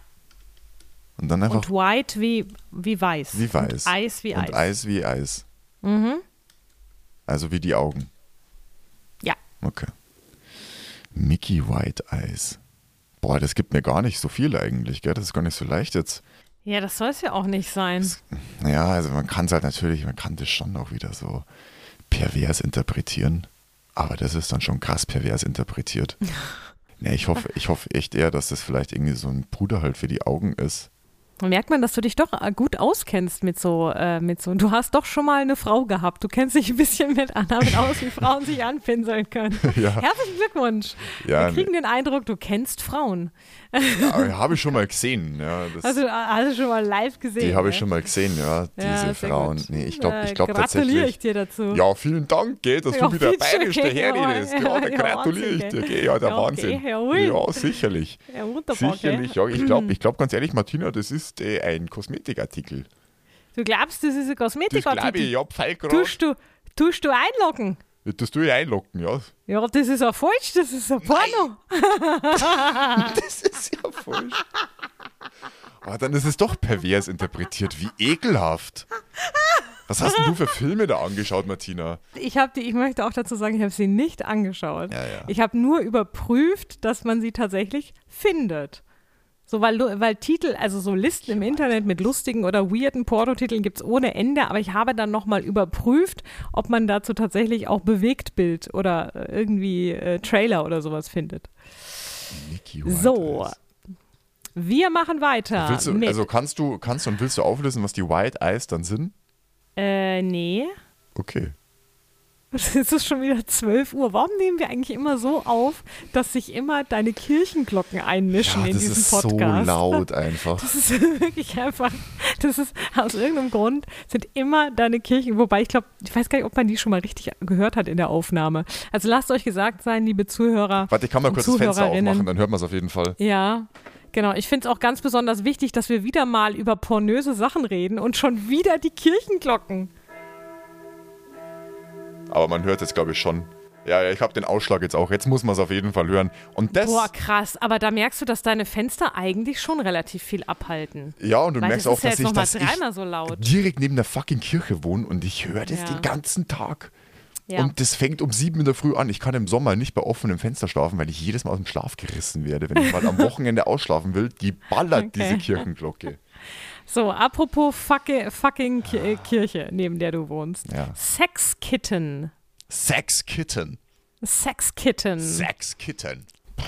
A: Und dann einfach
B: Und White wie, wie weiß.
A: wie weiß.
B: Und Eis wie
A: Und
B: Eis.
A: Eis wie Eis.
B: Mhm.
A: Also wie die Augen.
B: Ja.
A: Okay. Mickey White Eyes. Boah, das gibt mir gar nicht so viel eigentlich, gell? Das ist gar nicht so leicht jetzt.
B: Ja, das soll es ja auch nicht sein.
A: Naja, also man kann es halt natürlich, man kann das schon auch wieder so pervers interpretieren. Aber das ist dann schon krass pervers interpretiert. Ja, ich hoffe, ich hoffe echt eher, dass das vielleicht irgendwie so ein Puder halt für die Augen ist.
B: Merkt man, dass du dich doch gut auskennst mit so, äh, mit so, du hast doch schon mal eine Frau gehabt. Du kennst dich ein bisschen mit damit aus, wie Frauen sich anpinseln können.
A: Ja.
B: Herzlichen Glückwunsch.
A: Ja,
B: Wir kriegen den Eindruck, du kennst Frauen.
A: Ja, habe ich schon mal gesehen. Ja, das,
B: Also hast du schon mal live gesehen?
A: die habe ich
B: ne?
A: schon mal gesehen, ja, diese
B: Ja, sehr
A: Frauen.
B: gut.
A: Nee, ich glaube ich
B: Äh,
A: glaub
B: gratuliere
A: tatsächlich.
B: ich dir dazu.
A: Ja, vielen Dank, gell, dass
B: Ja,
A: du wieder
B: bitte
A: bayerisch
B: schön,
A: daherredest.
B: ja,
A: Ja, da
B: ja,
A: gratuliere ich
B: Wahnsinn,
A: dir,
B: gell.
A: gell. Ja, der
B: Ja, okay,
A: Wahnsinn.
B: jawohl.
A: Ja, sicherlich.
B: Ja, wunderbar,
A: Sicherlich,
B: gell?
A: ja. Ich glaube, ich glaub, ganz ehrlich, Martina, das ist äh, ein Kosmetikartikel.
B: Du glaubst, das ist ein
A: Das glaube ich,
B: Kosmetikartikel?
A: ja, Pfeilgrad.
B: Tust du, tust du einloggen?
A: Das tue ich einlocken, ja.
B: Ja, das ist ja falsch, das ist ein Porno.
A: Das ist ja falsch. Aber dann ist es doch pervers interpretiert. Wie ekelhaft. Was hast denn du für Filme da angeschaut, Martina?
B: Ich habe die, ich möchte auch dazu sagen, ich habe sie nicht angeschaut.
A: Ja, ja.
B: Ich habe nur überprüft, dass man sie tatsächlich findet. So, weil, weil Titel, also so Listen im Internet mit lustigen oder weirden Pornotiteln gibt es ohne Ende, aber ich habe dann nochmal überprüft, ob man dazu tatsächlich auch Bewegtbild oder äh, irgendwie äh, Trailer oder sowas findet.
A: Mickey White
B: So,
A: Eyes.
B: wir machen weiter
A: Willst du,
B: mit,
A: also kannst du, kannst du und willst du auflösen, was die White Eyes dann sind?
B: äh, nee,
A: Okay.
B: es ist schon wieder zwölf Uhr. Warum nehmen wir eigentlich immer so auf, dass sich immer deine Kirchenglocken einmischen
A: Ja,
B: in
A: das
B: diesem
A: ist
B: Podcast?
A: so laut einfach.
B: Das ist wirklich einfach, das ist aus irgendeinem Grund sind immer deine Kirchen, wobei ich glaube, ich weiß gar nicht, ob man die schon mal richtig gehört hat in der Aufnahme. Also lasst euch gesagt sein, liebe Zuhörer.
A: Warte, ich kann mal
B: und
A: kurz das Fenster
B: Zuhörerinnen.
A: aufmachen, dann hört man es auf jeden Fall.
B: Ja, genau. Ich finde es auch ganz besonders wichtig, dass wir wieder mal über pornöse Sachen reden und schon wieder die Kirchenglocken.
A: Aber man hört es, glaube ich, schon. Ja, ja, ich habe den Ausschlag jetzt auch. Jetzt muss man es auf jeden Fall hören. Und das.
B: Boah, krass. Aber da merkst du, dass deine Fenster eigentlich schon relativ viel abhalten.
A: Ja, und du
B: Weil
A: merkst
B: das
A: auch,
B: ist ja
A: dass
B: jetzt
A: ich,
B: noch mal
A: dass ich
B: dreimal so laut.
A: direkt neben der fucking Kirche wohne und ich höre das
B: Ja.
A: den ganzen Tag.
B: Ja.
A: Und das fängt um sieben in der Früh an. Ich kann im Sommer nicht bei offenem Fenster schlafen, weil ich jedes Mal aus dem Schlaf gerissen werde. Wenn ich mal am Wochenende ausschlafen will, die ballert
B: Okay.
A: diese Kirchenglocke.
B: So, apropos fucking, fucking Ki- äh, Kirche, neben der du wohnst.
A: Ja.
B: Sexkitten.
A: Sex Kitten.
B: Sexkitten.
A: Sexkitten.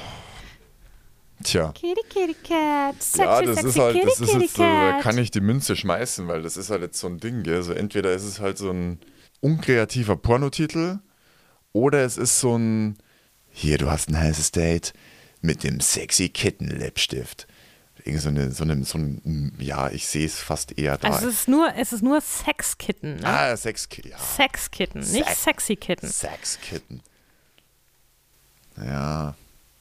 A: Tja.
B: Kitty, kitty, cat. Sexy,
A: Ja, das
B: sexy,
A: ist halt,
B: kitty,
A: das ist
B: kitty,
A: jetzt so, da
B: cat.
A: kann ich die Münze schmeißen, weil das ist halt jetzt so ein Ding, gell? So entweder ist es halt so ein unkreativer Pornotitel oder es ist so ein, hier, du hast ein heißes Date mit dem sexy Kitten-Lipstift. Irgend so eine, so eine, so ein, ja, ich sehe es fast eher da.
B: Also es ist nur, es ist nur Sexkitten. Ne?
A: Ah, Sexkitten, ja.
B: Sexkitten, nicht
A: Sex-
B: sexy Kitten.
A: Sexkitten. Ja.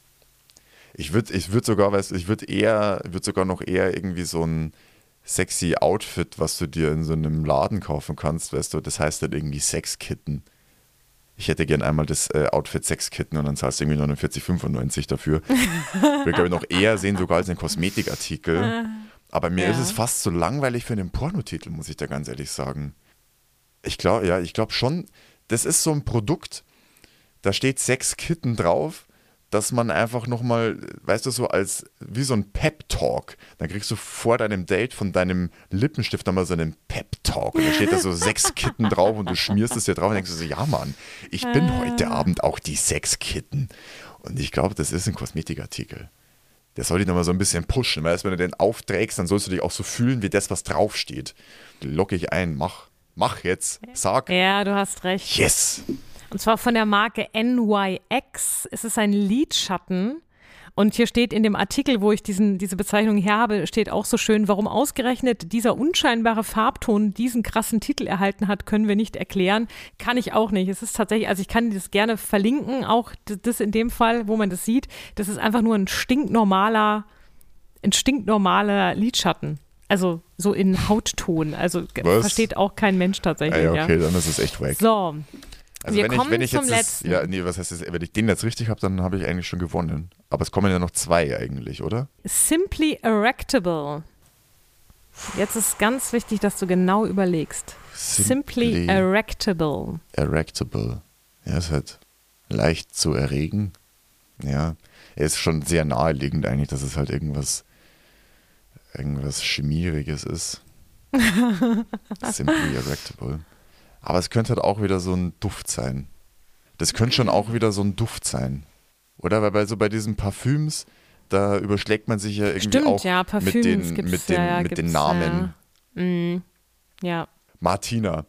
A: Ich würde ich würd sogar, weißt du, ich würde eher, würde sogar noch eher irgendwie so ein sexy Outfit, was du dir in so einem Laden kaufen kannst, weißt du, das heißt dann irgendwie Sexkitten. Ich hätte gern einmal das äh, Outfit Sexkitten und dann zahlst du irgendwie neunundvierzig fünfundneunzig dafür. Wir glaube ich noch eher sehen sogar als einen Kosmetikartikel. Aber mir
B: Ja.
A: ist es fast zu langweilig für einen Pornotitel, muss ich da ganz ehrlich sagen. Ich glaube, ja, ich glaube schon, das ist so ein Produkt, da steht Sexkitten drauf, dass man einfach nochmal, weißt du, so als, wie so ein Pep-Talk, dann kriegst du vor deinem Date von deinem Lippenstift nochmal so einen Pep-Talk und da steht da so Sexkitten drauf und du schmierst es dir drauf und denkst du so, ja Mann, ich bin heute Abend auch die Sexkitten. Und ich glaube, das ist ein Kosmetikartikel. Der soll dich nochmal so ein bisschen pushen, weil wenn du den aufträgst, dann sollst du dich auch so fühlen, wie das, was draufsteht. Locke ich ein, mach, mach jetzt, sag,
B: Ja, du hast recht.
A: yes.
B: Und zwar von der Marke N Y X. Es ist ein Lidschatten. Und hier steht in dem Artikel, wo ich diesen, diese Bezeichnung her habe, steht auch so schön, warum ausgerechnet dieser unscheinbare Farbton diesen krassen Titel erhalten hat, können wir nicht erklären. Kann ich auch nicht. Es ist tatsächlich, also ich kann das gerne verlinken, auch das in dem Fall, wo man das sieht. Das ist einfach nur ein stinknormaler, ein stinknormaler Lidschatten. Also so in Hautton. Also
A: Was?
B: versteht auch kein Mensch tatsächlich.
A: Ah, ja, okay,
B: ja.
A: dann ist es echt wack.
B: So.
A: Also
B: Wir
A: wenn
B: kommen
A: ich, wenn ich
B: zum
A: jetzt das,
B: letzten.
A: ja, nee, was heißt das, wenn ich den jetzt richtig habe, dann habe ich eigentlich schon gewonnen. Aber es kommen ja noch zwei eigentlich, oder?
B: Simply Erectable. Jetzt ist ganz wichtig, dass du genau überlegst. Simply,
A: Simply
B: Erectable.
A: Erectable. Ja, ist halt leicht zu erregen. Ja, er ist schon sehr naheliegend eigentlich, dass es halt irgendwas, irgendwas Schmieriges ist. Simply Erectable. Aber es könnte halt auch wieder so ein Duft sein. Das könnte schon auch wieder so ein Duft sein. Oder? Weil bei so bei diesen Parfüms, da überschlägt man sich ja irgendwie
B: Stimmt,
A: auch
B: ja,
A: mit
B: Parfüms
A: den,
B: gibt's,
A: mit den,
B: ja, ja,
A: mit den
B: gibt's,
A: Namen.
B: Ja. Mm, ja.
A: Martina.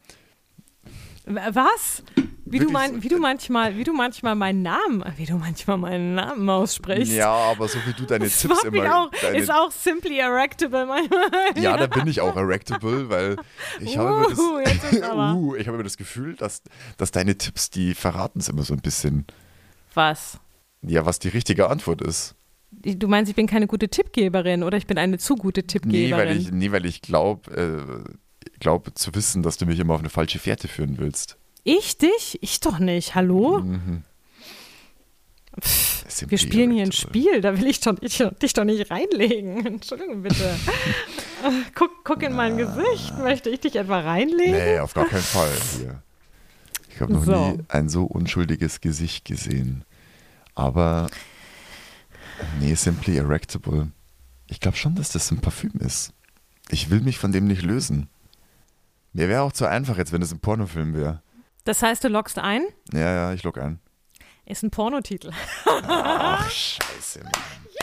B: Was? Wie du,
A: Wirklich
B: mein,
A: so-
B: wie, du manchmal, wie du manchmal meinen Namen, wie du manchmal meinen Namen aussprichst.
A: Ja, aber so wie du deine
B: Das
A: Tipps
B: macht mich
A: immer.
B: auch,
A: deine,
B: ist auch Simply Erectable manchmal.
A: ja, da bin ich auch erectable, weil ich habe immer das,
B: Uh, jetzt ist aber-
A: uh, ich habe immer das Gefühl, dass, dass deine Tipps, die verraten es immer so ein bisschen,
B: Was?
A: ja, was die richtige Antwort ist.
B: Du meinst, ich bin keine gute Tippgeberin oder ich bin eine zu gute
A: Nee,
B: Tippgeberin?
A: weil ich, nee, weil ich glaube äh, glaub zu wissen, dass du mich immer auf eine falsche Fährte führen willst.
B: Ich dich? Ich doch nicht. Hallo?
A: Mhm.
B: Pff,
A: Simply
B: wir spielen hier ein
A: Erectable.
B: Spiel, da will ich doch, ich, dich doch nicht reinlegen. Entschuldigung, bitte. guck, guck in mein Gesicht. Möchte ich dich etwa reinlegen?
A: Nee, auf gar keinen Fall. Hier. Ich habe noch
B: So.
A: nie ein so unschuldiges Gesicht gesehen. Aber, nee, Simply Erectable. Ich glaube schon, dass das ein Parfüm ist. Ich will mich von dem nicht lösen. Mir wäre auch zu einfach jetzt, wenn es ein Pornofilm wäre.
B: Das heißt, du loggst ein?
A: Ja, ja, ich log ein.
B: Ist ein Pornotitel.
A: Ach, scheiße. Mann.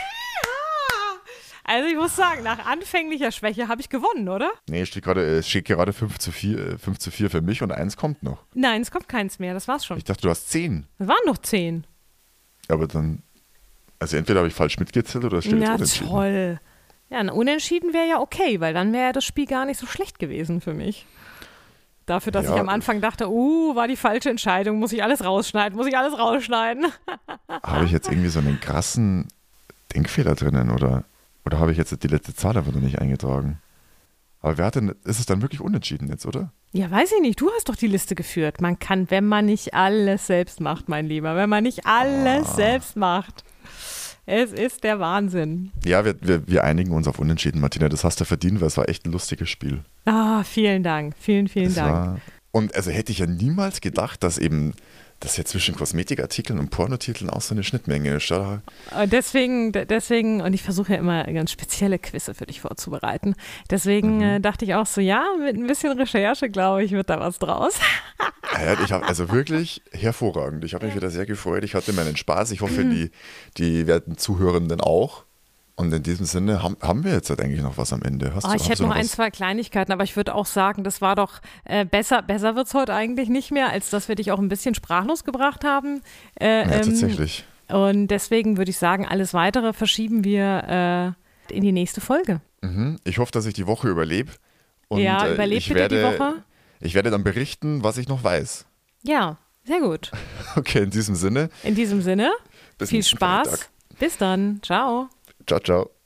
B: Also ich muss sagen, nach anfänglicher Schwäche habe ich gewonnen, oder?
A: Nee, es steht gerade, es steht gerade fünf zu vier, äh, fünf zu vier für mich und eins kommt noch.
B: Nein, es kommt keins mehr, das war's schon.
A: Ich dachte, du hast zehn.
B: Es waren noch zehn.
A: Aber dann, also entweder habe ich falsch mitgezählt oder es steht jetzt
B: Na
A: unentschieden.
B: toll. Ja, ein Unentschieden wäre ja okay, weil dann wäre das Spiel gar nicht so schlecht gewesen für mich. Dafür, dass
A: Ja.
B: ich am Anfang dachte, uh, war die falsche Entscheidung, muss ich alles rausschneiden, muss ich alles rausschneiden.
A: Habe ich jetzt irgendwie so einen krassen Denkfehler drinnen oder, oder habe ich jetzt die letzte Zahl einfach noch nicht eingetragen? Aber wer hat denn, ist es dann wirklich unentschieden jetzt, oder?
B: Ja, weiß ich nicht, du hast doch die Liste geführt. Man kann, wenn man nicht alles selbst macht, mein Lieber, wenn man nicht alles
A: Ah.
B: selbst macht. Es ist der Wahnsinn.
A: Ja, wir, wir, wir einigen uns auf unentschieden, Martina. Das hast du verdient, weil es war echt ein lustiges Spiel.
B: Ah, vielen Dank, vielen, vielen
A: Das
B: Dank.
A: war, und also hätte ich ja niemals gedacht, dass eben, dass ja zwischen Kosmetikartikeln und Pornotiteln auch so eine Schnittmenge ist. Oder?
B: Und deswegen, d- deswegen, und ich versuche ja immer ganz spezielle Quizze für dich vorzubereiten. Deswegen
A: Mhm.
B: äh, dachte ich auch so, ja, mit ein bisschen Recherche, glaube ich, wird da was draus.
A: Ja, ich habe also wirklich hervorragend. Ich habe mich wieder sehr gefreut. Ich hatte meinen Spaß. Ich hoffe, die, die werten Zuhörenden auch. Und in diesem Sinne haben, haben wir jetzt halt eigentlich noch was am Ende. Hast
B: Oh,
A: du,
B: ich
A: hast
B: hätte
A: du
B: noch ein,
A: was?
B: zwei Kleinigkeiten, aber ich würde auch sagen, das war doch äh, besser, besser wird es heute eigentlich nicht mehr, als dass wir dich auch ein bisschen sprachlos gebracht haben. Äh,
A: Ja,
B: ähm,
A: tatsächlich.
B: Und deswegen würde ich sagen, alles Weitere verschieben wir äh, in die nächste Folge.
A: Mhm. Ich hoffe, dass ich die Woche überlebe. Und
B: Ja,
A: äh,
B: überleb
A: ich
B: bitte
A: werde,
B: die Woche.
A: Ich werde dann berichten, was ich noch weiß.
B: Ja, sehr gut.
A: Okay, in diesem Sinne.
B: In diesem Sinne,
A: Bis
B: viel
A: nächsten
B: Spaß.
A: Freitag.
B: Bis dann. Ciao.
A: Ciao, ciao.